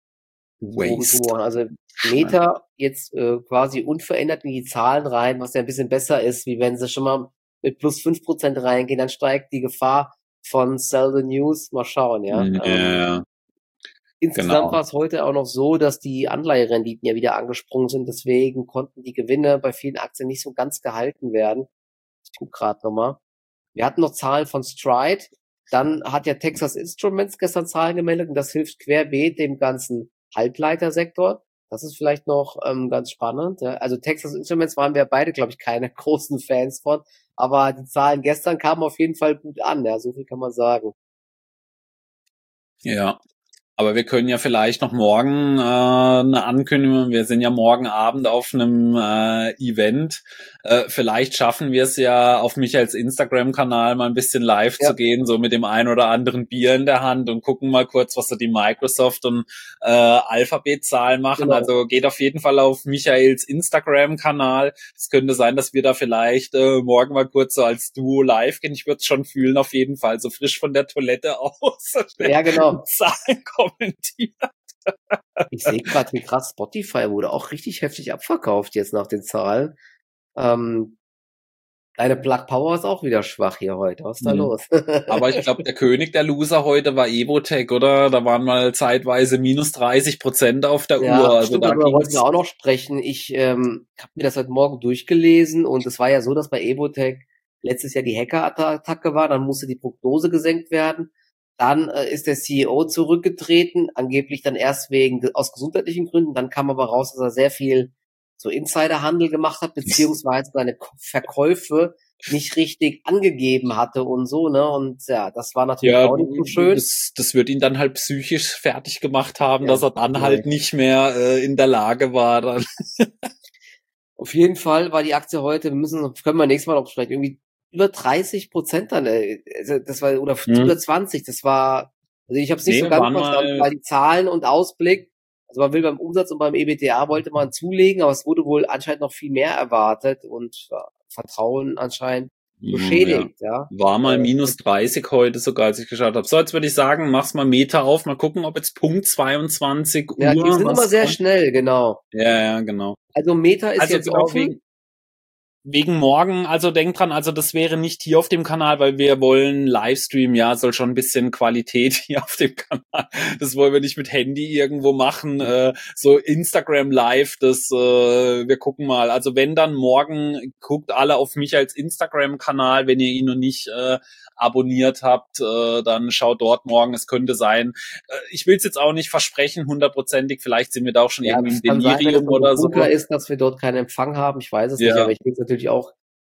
Waste. Also Meta jetzt äh, quasi unverändert in die Zahlen rein, was ja ein bisschen besser ist, wie wenn sie schon mal mit plus fünf Prozent reingehen, dann steigt die Gefahr von Sell the News. Mal schauen, ja. Ja, ähm, insgesamt genau. war es heute auch noch so, dass die Anleiherenditen ja wieder angesprungen sind, deswegen konnten die Gewinne bei vielen Aktien nicht so ganz gehalten werden. Ich gucke gerade nochmal. Wir hatten noch Zahlen von Stride, dann hat ja Texas Instruments gestern Zahlen gemeldet und das hilft querbeet dem ganzen Halbleitersektor. Das ist vielleicht noch ähm, ganz spannend. Ja. Also Texas Instruments waren wir beide, glaube ich, keine großen Fans von. Aber die Zahlen gestern kamen auf jeden Fall gut an. Ja, so viel kann man sagen. Ja. Aber wir können ja vielleicht noch morgen äh, eine Ankündigung, wir sind ja morgen Abend auf einem äh, Event. Äh, vielleicht schaffen wir es ja auf Michaels Instagram-Kanal mal ein bisschen live Ja. zu gehen, so mit dem ein oder anderen Bier in der Hand und gucken mal kurz, was so die Microsoft und äh, Alphabet-Zahlen machen. Genau. Also geht auf jeden Fall auf Michaels Instagram-Kanal. Es könnte sein, dass wir da vielleicht äh, morgen mal kurz so als Duo live gehen. Ich würde es schon fühlen auf jeden Fall, so frisch von der Toilette aus. Ja, genau. Zahlen kommentiert. Ich sehe gerade, wie krass Spotify wurde auch richtig heftig abverkauft jetzt nach den Zahlen. Ähm, deine Plug Power ist auch wieder schwach hier heute. Was ist da Mhm. los? Aber ich glaube, der König der Loser heute war Evotech, oder? Da waren mal zeitweise minus dreißig Prozent auf der Ja, Uhr. Also stimmt, da darüber wollten ging's. wir auch noch sprechen. Ich ähm, habe mir das heute Morgen durchgelesen und es war ja so, dass bei Evotech letztes Jahr die Hackerattacke war, dann musste die Prognose gesenkt werden. Dann äh, ist der C E O zurückgetreten, angeblich dann erst wegen aus gesundheitlichen Gründen. Dann kam aber raus, dass er sehr viel so Insiderhandel gemacht hat, beziehungsweise seine Ko- Verkäufe nicht richtig angegeben hatte und so, ne? Und ja, das war natürlich Ja, auch nicht so schön. das, das wird ihn dann halt psychisch fertig gemacht haben, Ja, dass er dann ja. halt nicht mehr äh, in der Lage war. Dann. Auf jeden Fall war die Aktie heute, wir müssen, können wir nächstes Mal noch sprechen, irgendwie über dreißig Prozent dann, äh, also das war, oder Hm. über zwanzig, das war, also ich habe es nicht Nee, so ganz waren verstanden, mal- weil die Zahlen und Ausblick, also man will beim Umsatz und beim E B T A wollte man zulegen, aber es wurde wohl anscheinend noch viel mehr erwartet und ja, Vertrauen anscheinend beschädigt, ja. War mal Äh, minus dreißig heute sogar, als ich geschaut habe. So, jetzt würde ich sagen, mach's mal Meter auf, mal gucken, ob jetzt Punkt zweiundzwanzig Ja, Uhr die sind was immer sehr kommt. schnell, genau. Ja, ja, genau. Also Meta ist Also jetzt genau offen. wegen, wegen morgen, also denkt dran, also das wäre nicht hier auf dem Kanal, weil wir wollen Livestream, ja, soll schon ein bisschen Qualität hier auf dem Kanal. Das wollen wir nicht mit Handy irgendwo machen, äh, so Instagram Live, das, äh, wir gucken mal. Also wenn dann morgen, guckt alle auf Michaels Instagram-Kanal, wenn ihr ihn noch nicht äh, abonniert habt, äh, dann schaut dort morgen, es könnte sein. Äh, ich will es jetzt auch nicht versprechen, hundertprozentig, vielleicht sind wir da auch schon Ja, irgendwie es im kann sein, wenn es Delirium so oder ein so. Bunker ist, dass wir dort keinen Empfang haben. Ich weiß es Ja. nicht, aber ich will es natürlich auch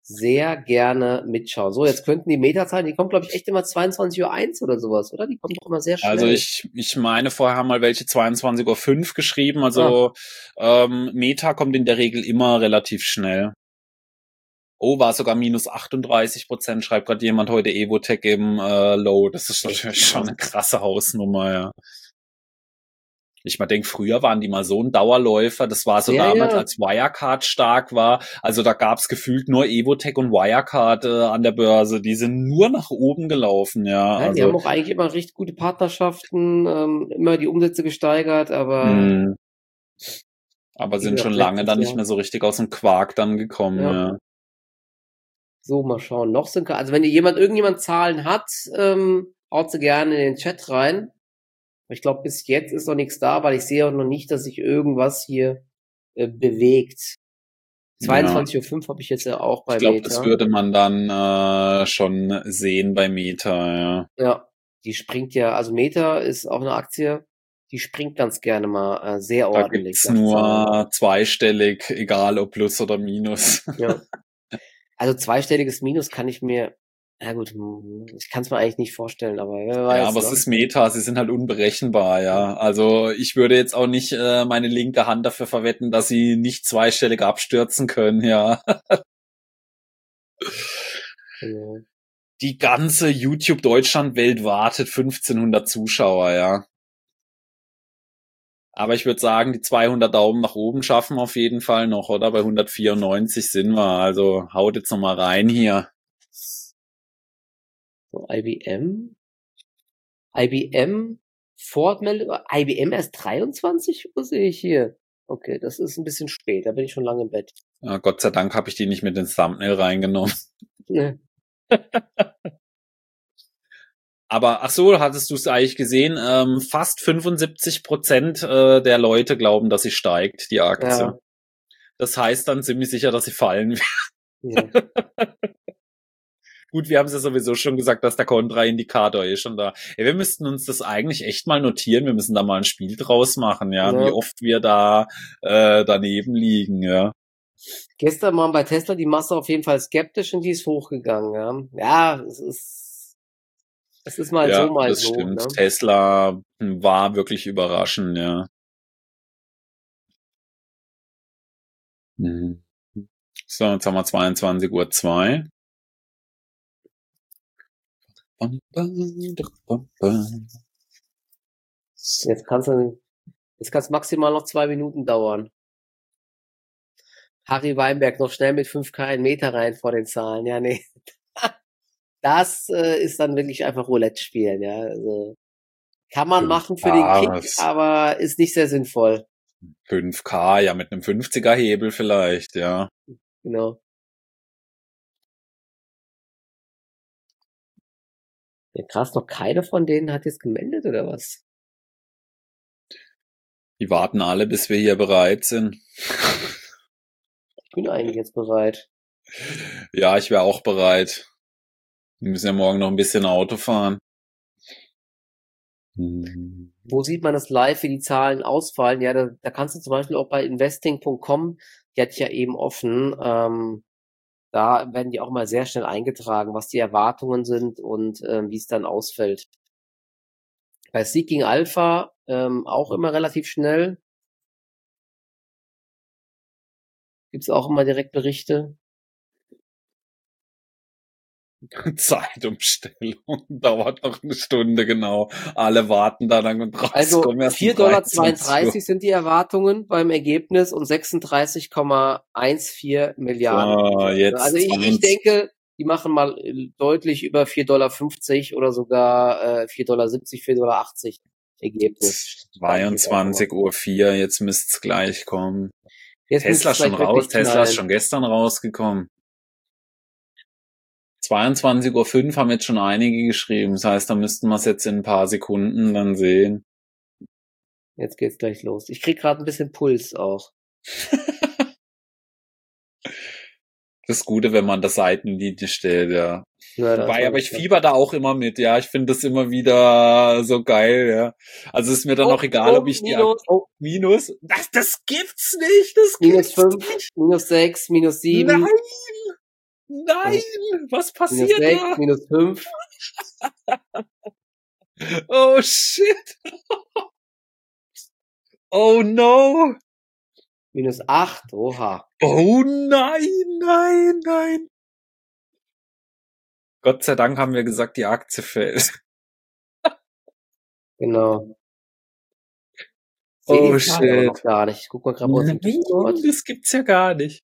sehr gerne mitschauen. So, jetzt könnten die Meta-Zahlen, die kommen, glaube ich, echt immer zweiundzwanzig Uhr eins oder sowas, oder? Die kommen doch immer sehr schnell. Also ich, ich meine, vorher haben mal welche zweiundzwanzig Uhr fünf geschrieben. Also ah. ähm, Meta kommt in der Regel immer relativ schnell. Oh, war sogar minus achtunddreißig Prozent, schreibt gerade jemand heute Evotech im äh, Low. Das ist natürlich echt schon eine krasse Hausnummer, ja. Ich mal denke, früher waren die mal so ein Dauerläufer. Das war so ja, damals, ja. als Wirecard stark war. Also da gab's gefühlt nur Evotech und Wirecard äh, an der Börse. Die sind nur nach oben gelaufen, ja. ja also, die haben auch eigentlich immer richtig gute Partnerschaften, ähm, immer die Umsätze gesteigert, aber mh. aber sind schon lange dann nicht mehr so richtig aus dem Quark dann gekommen, ja. ja. So, mal schauen. Noch sind, also wenn jemand, irgendjemand Zahlen hat, ähm, haut sie gerne in den Chat rein. Ich glaube, bis jetzt ist noch nichts da, weil ich sehe auch noch nicht, dass sich irgendwas hier äh, bewegt. zweiundzwanzig Uhr fünf ja. habe ich jetzt ja auch bei ich glaub, Meta. Ich glaube, das würde man dann äh, schon sehen bei Meta, ja. Ja, die springt ja, also Meta ist auch eine Aktie, die springt ganz gerne mal äh, sehr ordentlich. Da gibt's nur Zahlen. zweistellig, egal ob Plus oder Minus. Ja. Also zweistelliges Minus kann ich mir, ja gut, ich kann es mir eigentlich nicht vorstellen, aber wer weiß. Ja, aber ne? es ist Meta, sie sind halt unberechenbar, ja. Also ich würde jetzt auch nicht äh, meine linke Hand dafür verwetten, dass sie nicht zweistellig abstürzen können, ja. ja. Die ganze YouTube Deutschland-Welt wartet fünfzehnhundert Zuschauer, ja. Aber ich würde sagen, die zweihundert Daumen nach oben schaffen auf jeden Fall noch, oder? Bei hundertvierundneunzig sind wir, also haut jetzt noch mal rein hier. So, I B M. I B M, Ford meldet, I B M erst dreiundzwanzig Uhr sehe ich hier. Okay, das ist ein bisschen spät, da bin ich schon lange im Bett. Ja, Gott sei Dank habe ich die nicht mit ins Thumbnail reingenommen. Nee. Aber, ach so, hattest du es eigentlich gesehen? Ähm, fast fünfundsiebzig Prozent äh, der Leute glauben, dass sie steigt, die Aktie. Ja. Das heißt dann ziemlich sicher, dass sie fallen wird. Ja. Gut, wir haben es ja sowieso schon gesagt, dass der Kontraindikator ist schon da. Ja, wir müssten uns das eigentlich echt mal notieren. Wir müssen da mal ein Spiel draus machen, ja, ja. Wie oft wir da äh, daneben liegen, ja. Gestern waren bei Tesla die Masse auf jeden Fall skeptisch und die ist hochgegangen, ja. Ja, es ist, es ist mal ja, so, mal das so. Stimmt. Ne? Tesla war wirklich überraschend, ja. Mhm. So, jetzt haben wir zweiundzwanzig Uhr zwei. Jetzt kann's jetzt kann's maximal noch zwei Minuten dauern. Harry Weinberg noch schnell mit fünf K in Meter rein vor den Zahlen. Ja, nee. Das äh, ist dann wirklich einfach Roulette spielen, ja. Also kann man machen für den Kick, aber ist nicht sehr sinnvoll. fünf K, ja, mit einem fünfziger Hebel vielleicht, ja. Genau. Ja, krass, noch keine von denen hat jetzt gemeldet, oder was? Die warten alle, bis wir hier bereit sind. Ich bin eigentlich jetzt bereit. Ja, ich wäre auch bereit. Wir müssen ja morgen noch ein bisschen Auto fahren. Hm. Wo sieht man das live, wie die Zahlen ausfallen? Ja, da, da kannst du zum Beispiel auch bei investing punkt com, die hatte ich ja eben offen, ähm, da werden die auch mal sehr schnell eingetragen, was die Erwartungen sind und ähm, wie es dann ausfällt. Bei Seeking Alpha ähm, auch immer relativ schnell. Gibt's auch immer direkt Berichte. Zeitumstellung dauert noch eine Stunde, genau. Alle warten da dann drauf. Also vier Komma zweiunddreißig Dollar sind die Erwartungen beim Ergebnis und sechsunddreißig Komma vierzehn Milliarden. So, jetzt also ich, ich denke, die machen mal deutlich über vier Komma fünfzig Dollar oder sogar äh, vier Komma siebzig Dollar, vier Komma achtzig Dollar Ergebnis. zweiundzwanzig Uhr vier, jetzt müsst's gleich kommen. Jetzt Tesla schon raus, Tesla ist schon gestern rausgekommen. zweiundzwanzig Uhr fünf haben jetzt schon einige geschrieben. Das heißt, da müssten wir es jetzt in ein paar Sekunden dann sehen. Jetzt geht's gleich los. Ich krieg gerade ein bisschen Puls auch. Das Gute, wenn man das Seitenlinie stellt, ja. ja Wobei, aber ich fieber da auch immer mit, ja. Ich finde das immer wieder so geil, ja. Also ist mir dann oh, auch egal, oh, ob ich Minus. die... Oh, Minus? Das, das gibt's nicht! Das minus gibt's fünf, nicht. minus sechs, minus sieben. Nein! Nein, was minus passiert sechs, da? minus fünf. Oh shit. Oh no. Minus acht, oha. Oh nein, nein, nein. Gott sei Dank haben wir gesagt, die Aktie fällt. Genau. Oh Oh shit. Aber noch gar nicht. Ich guck mal gerade auf dem Discord. Das gibt's ja gar nicht.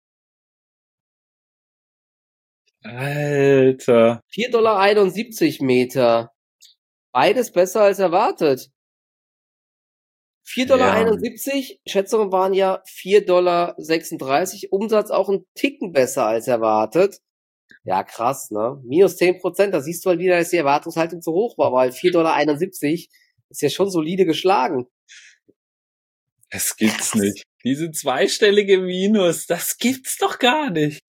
Alter. vier Komma einundsiebzig Dollar Meter. Beides besser als erwartet. vier Komma einundsiebzig Dollar, ja. Schätzungen waren ja vier Komma sechsunddreißig Dollar. Umsatz auch ein Ticken besser als erwartet. Ja, krass, ne? Minus zehn Prozent, da siehst du halt wieder, dass die Erwartungshaltung zu hoch war, weil vier Komma einundsiebzig Dollar ist ja schon solide geschlagen. Das gibt's krass. Nicht. Diese zweistellige Minus, das gibt's doch gar nicht.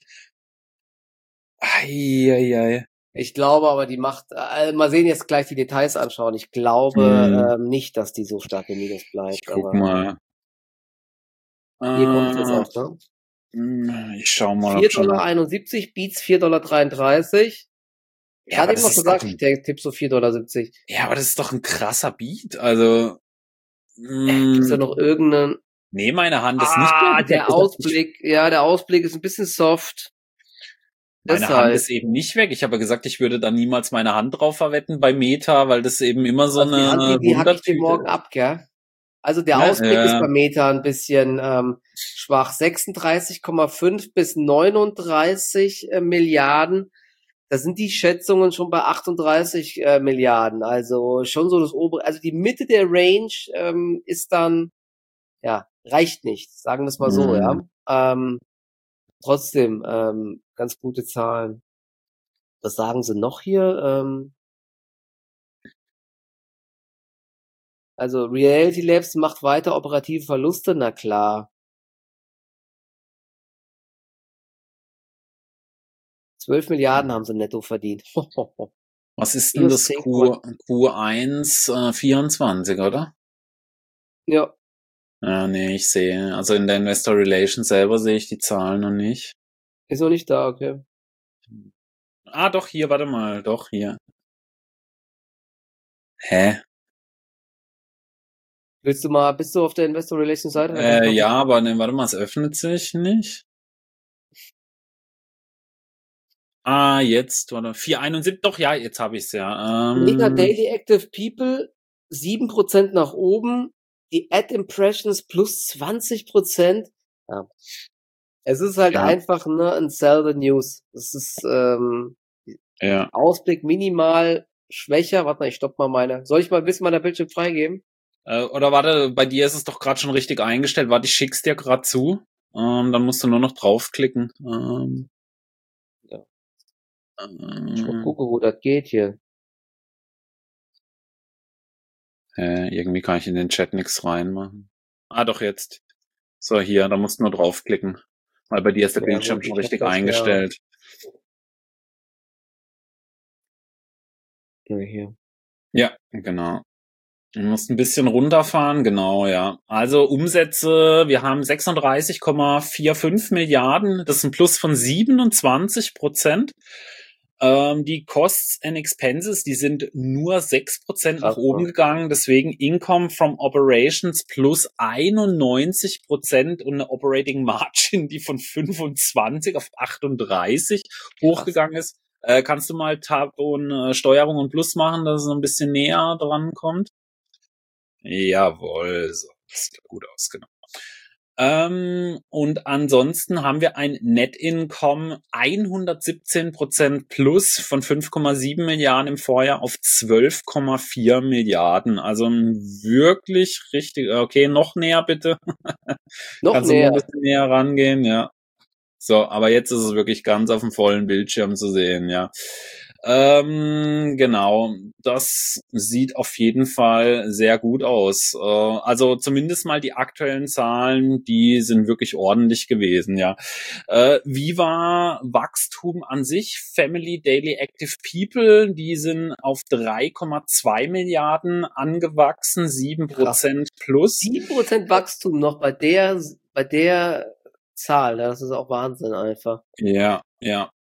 Eieiei. Ich glaube aber, die macht, äh, mal sehen, jetzt gleich die Details anschauen. Ich glaube hm. ähm, nicht, dass die so stark im Minus bleibt. Ich guck aber mal. Hier äh, kommt es jetzt auch, ne? Ich schau mal. vier Komma einundsiebzig Dollar, Beats vier Komma dreiunddreißig Dollar. Ich ja, hatte ihm noch gesagt, ich tippe so vier Komma siebzig Dollar. Ja, aber das ist doch ein krasser Beat. Also. Mh. Gibt's da noch irgendeinen? Nee, meine Hand ist ah, nicht mehr. Der Ausblick, ja, der Ausblick ist ein bisschen soft. Meine Deshalb. Hand ist eben nicht weg. Ich habe gesagt, ich würde da niemals meine Hand drauf verwetten bei Meta, weil das eben immer so also eine. Die Hand, die, die hack ich dir morgen ab, gell? Also der ja, Ausblick äh, ist bei Meta ein bisschen ähm, schwach. sechsunddreißig Komma fünf bis neununddreißig äh, Milliarden. Da sind die Schätzungen schon bei achtunddreißig äh, Milliarden. Also schon so das obere. Also die Mitte der Range ähm, ist dann, ja, reicht nicht. Sagen wir es mal so, mhm. ja. Ähm, trotzdem, ähm, ganz gute Zahlen. Was sagen sie noch hier? Ähm, also Reality Labs macht weiter operative Verluste, na klar. zwölf Milliarden haben sie netto verdient. Was ist denn das Q, Q eins äh, vierundzwanzig, oder? Ja. Ja, nee, ich sehe. Also in der Investor Relations selber sehe ich die Zahlen noch nicht. Ist noch nicht da, okay. Ah, doch, hier, warte mal, doch, hier. Hä? Willst du mal, bist du auf der Investor Relations Seite? Äh, ja, aber ne, warte mal, es öffnet sich nicht. Ah, jetzt, warte, vier einundsiebzig, doch, ja, jetzt habe ich es ja. Ähm, Mega Daily Active People, sieben Prozent nach oben, die Ad Impressions plus zwanzig Prozent. Ja. Es ist halt ja. einfach ne, ein Sell the News. Das ist ähm, ja. Ausblick minimal schwächer. Warte mal, ich stopp mal meine. Soll ich mal ein bisschen meiner Bildschirm freigeben? Äh, oder warte, bei dir ist es doch gerade schon richtig eingestellt. Warte, ich schick's dir gerade zu. Ähm, dann musst du nur noch draufklicken. Ähm, ja. ähm, ich mal gucke, wo das geht hier. Äh, irgendwie kann ich in den Chat nichts reinmachen. Ah, doch jetzt. So, hier, da musst du nur draufklicken. Weil bei dir ist der ja, Bildschirm schon richtig eingestellt. Ja, hier. Ja, genau. Du musst ein bisschen runterfahren, genau, ja. Also Umsätze, wir haben sechsunddreißig Komma fünfundvierzig Milliarden, das ist ein Plus von siebenundzwanzig Prozent. Ähm, die Costs and Expenses, die sind nur sechs Prozent nach oben gegangen, deswegen Income from Operations plus einundneunzig Prozent und eine Operating Margin, die von fünfundzwanzig auf achtunddreißig hochgegangen ist. Äh, kannst du mal Tab und äh, Steuerung und Plus machen, dass es so ein bisschen näher dran kommt? Jawohl, so, das sieht gut aus, genau. Ähm, und ansonsten haben wir ein Net Income hundertsiebzehn Prozent plus von fünf Komma sieben Milliarden im Vorjahr auf zwölf Komma vier Milliarden. Also ein wirklich richtig, okay, noch näher bitte. Noch Kannst näher. du ein bisschen näher rangehen, ja. So, aber jetzt ist es wirklich ganz auf dem vollen Bildschirm zu sehen, ja. Ähm, genau, das sieht auf jeden Fall sehr gut aus. Äh, also zumindest mal die aktuellen Zahlen, die sind wirklich ordentlich gewesen, ja. Äh, wie war Wachstum an sich? Family Daily Active People, die sind auf drei Komma zwei Milliarden angewachsen, sieben Prozent plus. sieben Prozent Wachstum noch bei der, bei der Zahl, das ist auch Wahnsinn einfach. Ja, ja.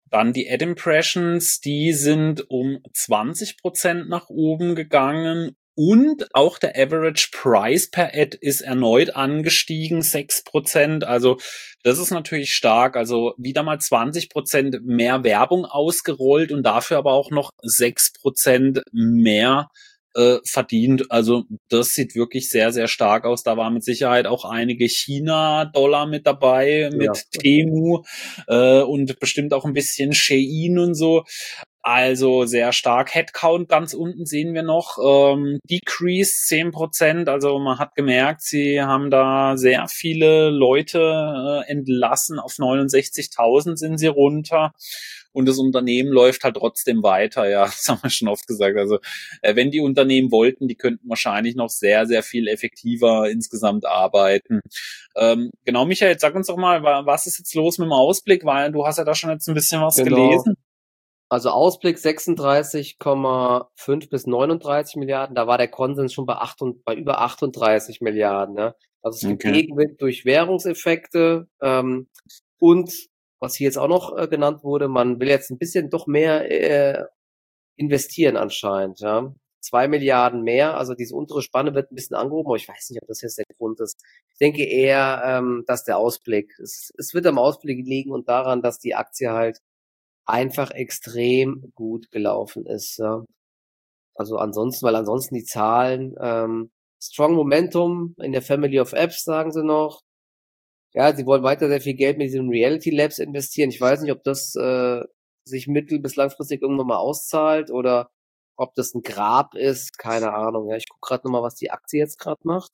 Dann die Ad Impressions, die sind um zwanzig Prozent nach oben gegangen. Und auch der Average Price per Ad ist erneut angestiegen, sechs Prozent. Also das ist natürlich stark. Also wieder mal zwanzig Prozent mehr Werbung ausgerollt und dafür aber auch noch sechs Prozent mehr äh, verdient. Also das sieht wirklich sehr, sehr stark aus. Da war mit Sicherheit auch einige China-Dollar mit dabei, mit Ja. Temu äh, und bestimmt auch ein bisschen Shein und so. Also sehr stark. Headcount ganz unten sehen wir noch. Ähm, Decrease zehn Prozent. Also man hat gemerkt, sie haben da sehr viele Leute äh, entlassen. Auf neunundsechzigtausend sind sie runter. Und das Unternehmen läuft halt trotzdem weiter. Ja, das haben wir schon oft gesagt. Also äh, wenn die Unternehmen wollten, die könnten wahrscheinlich noch sehr, sehr viel effektiver insgesamt arbeiten. Ähm, genau, Michael, sag uns doch mal, was ist jetzt los mit dem Ausblick? Weil du hast ja da schon jetzt ein bisschen was Genau. gelesen. Also Ausblick sechsunddreißig Komma fünf bis neununddreißig Milliarden. Da war der Konsens schon bei, acht, bei über achtunddreißig Milliarden. Ne? Also es gibt Okay. Gegenwind durch Währungseffekte. Ähm, und was hier jetzt auch noch äh, genannt wurde, man will jetzt ein bisschen doch mehr äh, investieren anscheinend. Ja? Zwei Milliarden mehr. Also diese untere Spanne wird ein bisschen angehoben. Aber ich weiß nicht, ob das jetzt der Grund ist. Ich denke eher, ähm, dass der Ausblick, es, es wird am Ausblick liegen und daran, dass die Aktie halt einfach extrem gut gelaufen ist. Ja. Also ansonsten, weil ansonsten die Zahlen, ähm, Strong Momentum in der Family of Apps, sagen sie noch. Ja, sie wollen weiter sehr viel Geld mit diesen Reality Labs investieren. Ich weiß nicht, ob das äh, sich mittel- bis langfristig irgendwann mal auszahlt oder ob das ein Grab ist. Keine Ahnung. Ja, ich gucke gerade nochmal, was die Aktie jetzt gerade macht.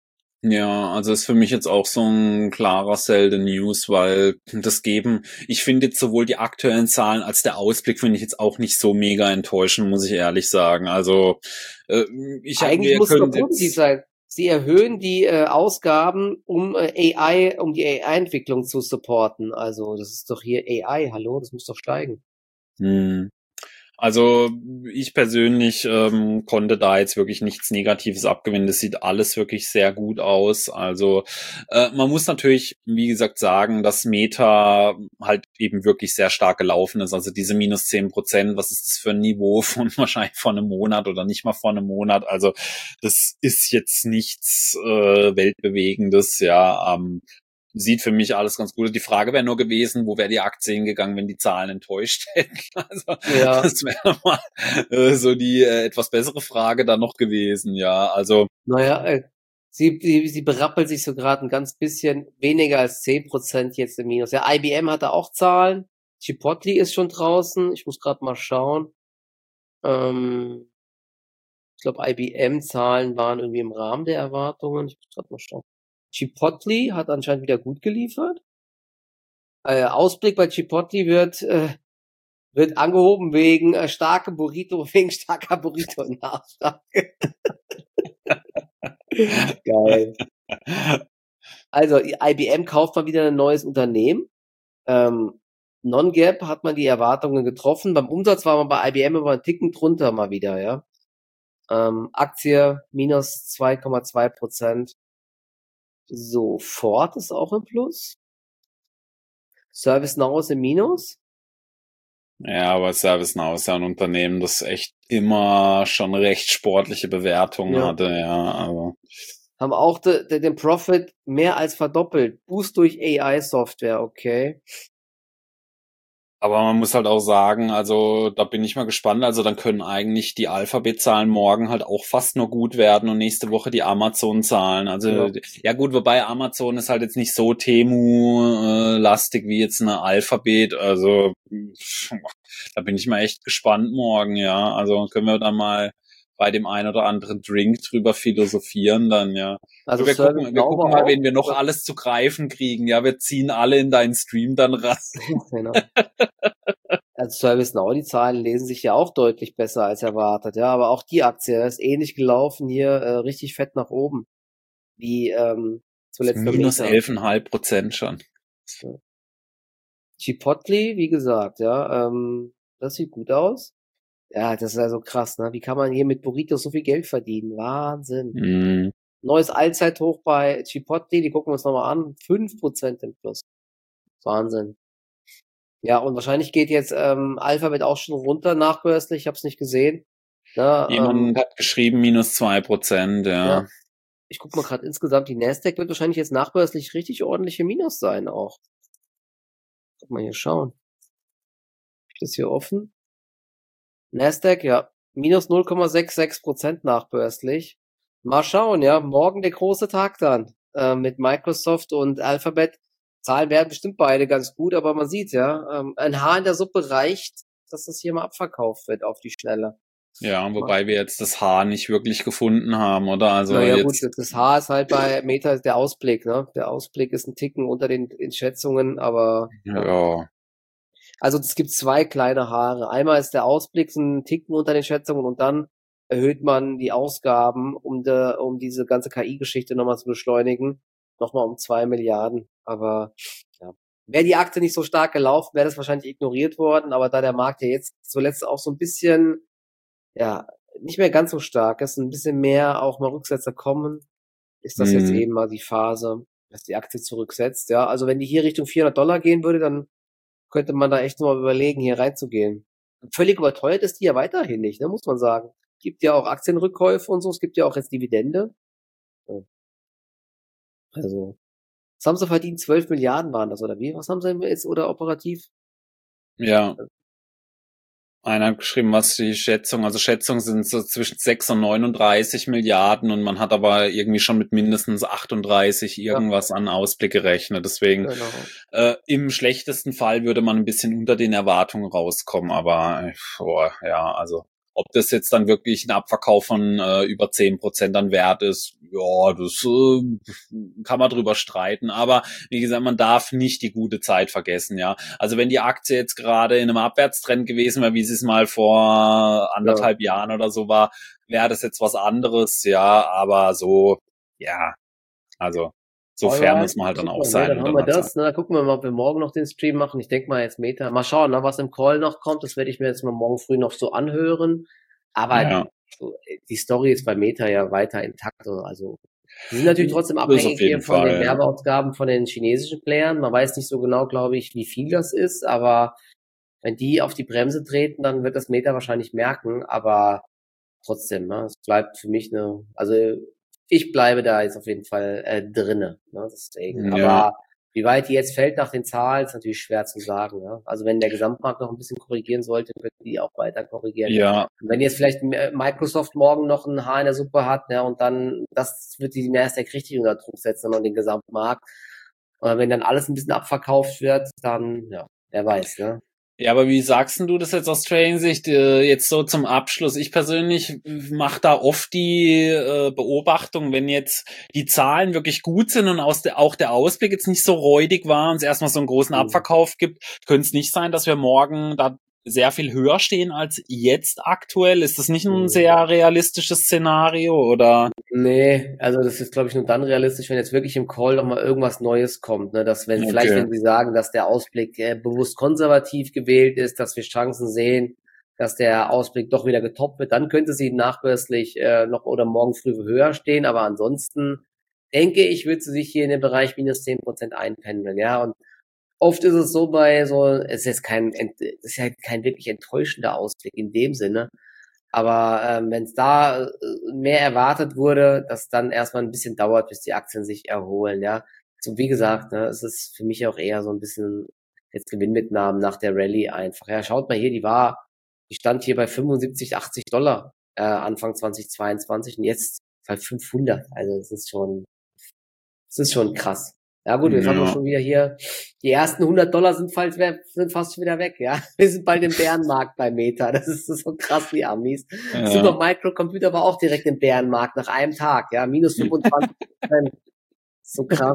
Ja, also ist für mich jetzt auch so ein klarer Sell the News, weil das geben, ich finde jetzt sowohl die aktuellen Zahlen als der Ausblick finde ich jetzt auch nicht so mega enttäuschend, muss ich ehrlich sagen. Also äh, ich Eigentlich wir muss es doch können positiv jetzt sein. Sie erhöhen die äh, Ausgaben, um äh, A I, um die A I-Entwicklung zu supporten. Also das ist doch hier A I, hallo, das muss doch steigen. hm. Also ich persönlich ähm, konnte da jetzt wirklich nichts Negatives abgewinnen. Das sieht alles wirklich sehr gut aus. Also äh, man muss natürlich, wie gesagt, sagen, dass Meta halt eben wirklich sehr stark gelaufen ist. Also diese minus zehn Prozent, was ist das für ein Niveau von wahrscheinlich vor einem Monat oder nicht mal vor einem Monat? Also das ist jetzt nichts äh, Weltbewegendes, ja. Ähm, Sieht für mich alles ganz gut aus. Die Frage wäre nur gewesen, wo wäre die Aktie hingegangen, wenn die Zahlen enttäuscht hätten? Also Ja, das wäre mal äh, so die äh, etwas bessere Frage dann noch gewesen, ja. Also naja, äh, sie, sie, sie berappelt sich so gerade ein ganz bisschen, weniger als zehn Prozent jetzt im Minus. Ja, I B M hatte auch Zahlen. Chipotle ist schon draußen. Ich muss gerade mal schauen. Ähm, ich glaube, I B M-Zahlen waren irgendwie im Rahmen der Erwartungen. Ich muss gerade mal schauen. Chipotle hat anscheinend wieder gut geliefert. Äh, Ausblick bei Chipotle wird, äh, wird angehoben wegen äh, starke Burrito, wegen starker Burrito-Nachfrage. Geil. Also, I B M kauft mal wieder ein neues Unternehmen. Ähm, Non-Gap hat man die Erwartungen getroffen. Beim Umsatz war man bei I B M immer einen Ticken drunter mal wieder, ja. Ähm, Aktie minus zwei Komma zwei Prozent. So, Ford ist auch im Plus. ServiceNow ist im Minus. ja, aber ServiceNow ist ja ein Unternehmen, das echt immer schon recht sportliche Bewertungen Ja. hatte, ja. Also Haben auch de, de, den Profit mehr als verdoppelt. Boost durch A I-Software, okay. aber man muss halt auch sagen, also da bin ich mal gespannt. Also dann können eigentlich die Alphabet-Zahlen morgen halt auch fast nur gut werden und nächste Woche die Amazon-Zahlen. Also Ja. ja gut, wobei Amazon ist halt jetzt nicht so Temu-lastig wie jetzt eine Alphabet. Also da bin ich mal echt gespannt morgen, ja. Also können wir dann mal bei dem einen oder anderen Drink drüber philosophieren dann, ja. Also Wir gucken, wir ServiceNow gucken war mal, auch. wen wir noch alles zu greifen kriegen. Ja, wir ziehen alle in deinen Stream dann rein. Genau. Also ServiceNow, die Zahlen lesen sich ja auch deutlich besser als erwartet, ja, aber auch die Aktie ist ähnlich gelaufen hier, äh, richtig fett nach oben, wie ähm, zuletzt bei Minus Meta. elf Komma fünf Prozent schon. Ja. Chipotle, wie gesagt, ja, ähm, das sieht gut aus. Ja, das ist ja so krass, ne? Wie kann man hier mit Burritos so viel Geld verdienen? Wahnsinn. Mm. Neues Allzeithoch bei Chipotle, die gucken wir uns nochmal an, fünf Prozent im Plus. Wahnsinn. Ja, und wahrscheinlich geht jetzt ähm, Alphabet auch schon runter nachbörslich, ich habe es nicht gesehen. Ja, Jemand ähm, hat geschrieben, minus zwei Prozent, ja. ja. Ich guck mal gerade insgesamt, die Nasdaq wird wahrscheinlich jetzt nachbörslich richtig ordentliche Minus sein auch. Guck mal hier schauen. Hab ich das hier offen? Nasdaq, ja, minus null Komma sechsundsechzig Prozent nachbörslich. Mal schauen, ja, morgen der große Tag dann äh, mit Microsoft und Alphabet. Zahlen werden bestimmt beide ganz gut, aber man sieht ja, ähm, ein Haar in der Suppe reicht, dass das hier mal abverkauft wird auf die Schnelle. Ja, wobei wir jetzt das Haar nicht wirklich gefunden haben, oder? Also Naja gut, jetzt. das Haar ist halt bei Meta der Ausblick, ne? Der Ausblick ist ein Ticken unter den, den Schätzungen, aber ja. Ja. Also es gibt zwei kleine Haare. Einmal ist der Ausblick so ein Ticken unter den Schätzungen und dann erhöht man die Ausgaben, um, de, um diese ganze K I-Geschichte nochmal zu beschleunigen, nochmal um zwei Milliarden. Aber ja, wäre die Aktie nicht so stark gelaufen, wäre das wahrscheinlich ignoriert worden. Aber da der Markt ja jetzt zuletzt auch so ein bisschen, ja, nicht mehr ganz so stark ist, ein bisschen mehr auch mal Rücksetzer kommen, ist das jetzt Hm. eben mal die Phase, dass die Aktie zurücksetzt. Ja, also wenn die hier Richtung vierhundert Dollar gehen würde, dann könnte man da echt noch mal überlegen, hier reinzugehen. Völlig überteuert ist die ja weiterhin nicht, ne, muss man sagen. Gibt ja auch Aktienrückkäufe und so, es gibt ja auch jetzt Dividende. Ja. Also, was haben sie verdient? zwölf Milliarden waren das, oder wie? Was haben sie jetzt, oder operativ? Ja. Einer hat geschrieben, was die Schätzung, also Schätzungen sind so zwischen sechs und neununddreißig Milliarden und man hat aber irgendwie schon mit mindestens achtunddreißig irgendwas ja. an Ausblick gerechnet. Deswegen genau. äh, im schlechtesten Fall würde man ein bisschen unter den Erwartungen rauskommen, aber oh, ja, also ob das jetzt dann wirklich ein Abverkauf von äh, über zehn Prozent dann wert ist, ja, das äh, kann man drüber streiten. Aber wie gesagt, man darf nicht die gute Zeit vergessen, ja. Also wenn die Aktie jetzt gerade in einem Abwärtstrend gewesen wäre, wie sie es mal vor anderthalb ja. Jahren oder so war, wäre das jetzt was anderes, ja. Aber so, ja, also so Alright. Fair muss man halt dann Super, auch sein. Ja, dann haben wir das. Na, dann gucken wir mal, ob wir morgen noch den Stream machen. Ich denke mal jetzt Meta. Mal schauen, ne, was im Call noch kommt. Das werde ich mir jetzt mal morgen früh noch so anhören. Aber ja. die, die Story ist bei Meta ja weiter intakt. Also die sind natürlich trotzdem abhängig hier von Fall, den Werbeausgaben von den chinesischen Playern. Man weiß nicht so genau, glaube ich, wie viel das ist. Aber wenn die auf die Bremse treten, dann wird das Meta wahrscheinlich merken. Aber trotzdem, ne, es bleibt für mich eine, also ich bleibe da jetzt auf jeden Fall äh, drinne. Ne, deswegen. Ja. Aber wie weit die jetzt fällt nach den Zahlen, ist natürlich schwer zu sagen. Ne? Also wenn der Gesamtmarkt noch ein bisschen korrigieren sollte, wird die auch weiter korrigieren. Ja. Und wenn jetzt vielleicht Microsoft morgen noch ein Haar in der Suppe hat, ne, und dann, das wird die Nasdaq richtig unter Druck setzen und den Gesamtmarkt. Und wenn dann alles ein bisschen abverkauft wird, dann, ja, wer weiß, ne? Ja, aber wie sagst du das jetzt aus Trading-Sicht äh, jetzt so zum Abschluss? Ich persönlich mache da oft die äh, Beobachtung, wenn jetzt die Zahlen wirklich gut sind und aus der, auch der Ausblick jetzt nicht so räudig war und es erstmal so einen großen Abverkauf gibt, könnte es nicht sein, dass wir morgen da sehr viel höher stehen als jetzt aktuell? Ist das nicht ein sehr realistisches Szenario, oder? Nee, also das ist, glaube ich, nur dann realistisch, wenn jetzt wirklich im Call nochmal irgendwas Neues kommt, ne? Dass wenn, okay. vielleicht wenn sie sagen, dass der Ausblick äh, bewusst konservativ gewählt ist, dass wir Chancen sehen, dass der Ausblick doch wieder getoppt wird, dann könnte sie nachbörslich äh, noch oder morgen früh höher stehen, aber ansonsten denke ich, wird sie sich hier in den Bereich minus zehn Prozent einpendeln, ja, und oft ist es so bei so, es ist jetzt kein, es ist ja kein wirklich enttäuschender Ausblick in dem Sinne. Aber ähm, wenn es da mehr erwartet wurde, dass dann erstmal ein bisschen dauert, bis die Aktien sich erholen, ja. So wie gesagt, ne, es ist für mich auch eher so ein bisschen jetzt Gewinnmitnahmen nach der Rallye einfach. Ja, schaut mal hier, die war, die stand hier bei fünfundsiebzig, achtzig Dollar äh, Anfang zweitausendzweiundzwanzig und jetzt bei fünfhundert. Also es ist schon, es ist schon krass. Ja gut, jetzt ja. haben wir schon wieder hier, die ersten hundert Dollar sind fast, sind fast wieder weg, ja. Wir sind bald im Bärenmarkt bei Meta, das ist so krass, die Amis. Ja. Super Microcomputer war auch direkt im Bärenmarkt nach einem Tag, ja, minus fünfundzwanzig Prozent. So krass.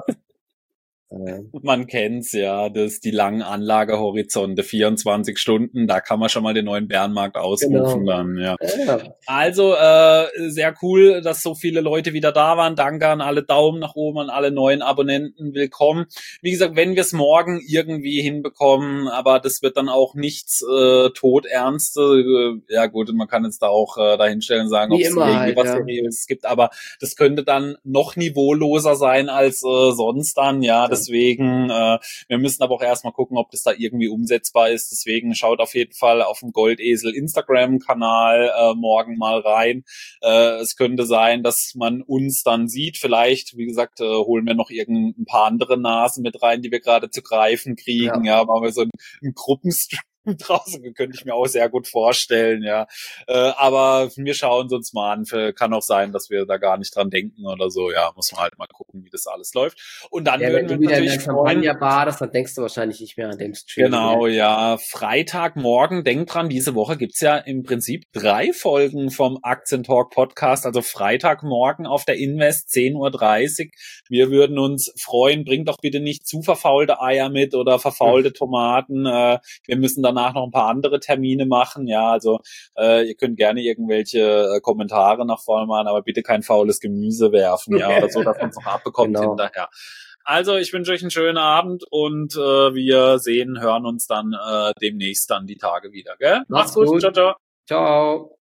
Man kennt's ja, das die langen Anlagehorizonte, vierundzwanzig Stunden, da kann man schon mal den neuen Bärenmarkt ausrufen genau. dann, ja. ja. Also äh, sehr cool, dass so viele Leute wieder da waren. Danke an alle Daumen nach oben, an alle neuen Abonnenten, willkommen. Wie gesagt, wenn wir es morgen irgendwie hinbekommen, aber das wird dann auch nichts äh, todernste. Äh, ja gut, man kann jetzt da auch äh, dahinstellen und sagen, ob es irgendwie halt, was Seriöses ja. gibt, aber das könnte dann noch niveauloser sein als äh, sonst dann, ja. deswegen, äh, wir müssen aber auch erstmal gucken, ob das da irgendwie umsetzbar ist. Deswegen schaut auf jeden Fall auf dem Goldesel Instagram-Kanal äh, morgen mal rein. Äh, es könnte sein, dass man uns dann sieht. Vielleicht, wie gesagt, äh, holen wir noch irgendein paar andere Nasen mit rein, die wir gerade zu greifen kriegen. Ja, ja, machen wir so einen, einen Gruppenstream draußen, könnte ich mir auch sehr gut vorstellen, ja. Äh, aber wir schauen es uns mal an. Für, kann auch sein, dass wir da gar nicht dran denken oder so. Ja, muss man halt mal gucken, wie das alles läuft. Und dann ja, würden wenn wir du wieder natürlich in der Champagner badest, dann denkst du wahrscheinlich nicht mehr an den Stream. Genau, mehr. ja. Freitagmorgen, denk dran, diese Woche gibt's ja im Prinzip drei Folgen vom Aktientalk Podcast. Also Freitagmorgen auf der Invest, zehn Uhr dreißig. Wir würden uns freuen. Bringt doch bitte nicht zu verfaulte Eier mit oder verfaulte Tomaten. Äh, wir müssen danach noch ein paar andere Termine machen. Ja, also äh, ihr könnt gerne irgendwelche äh, Kommentare nach vorne machen, aber bitte kein faules Gemüse werfen, ja, oder so, dass man es noch abbekommt genau. hinterher. Also ich wünsche euch einen schönen Abend und äh, wir sehen, hören uns dann äh, demnächst dann die Tage wieder. Gell? Macht's gut. Ciao, ciao. Ciao.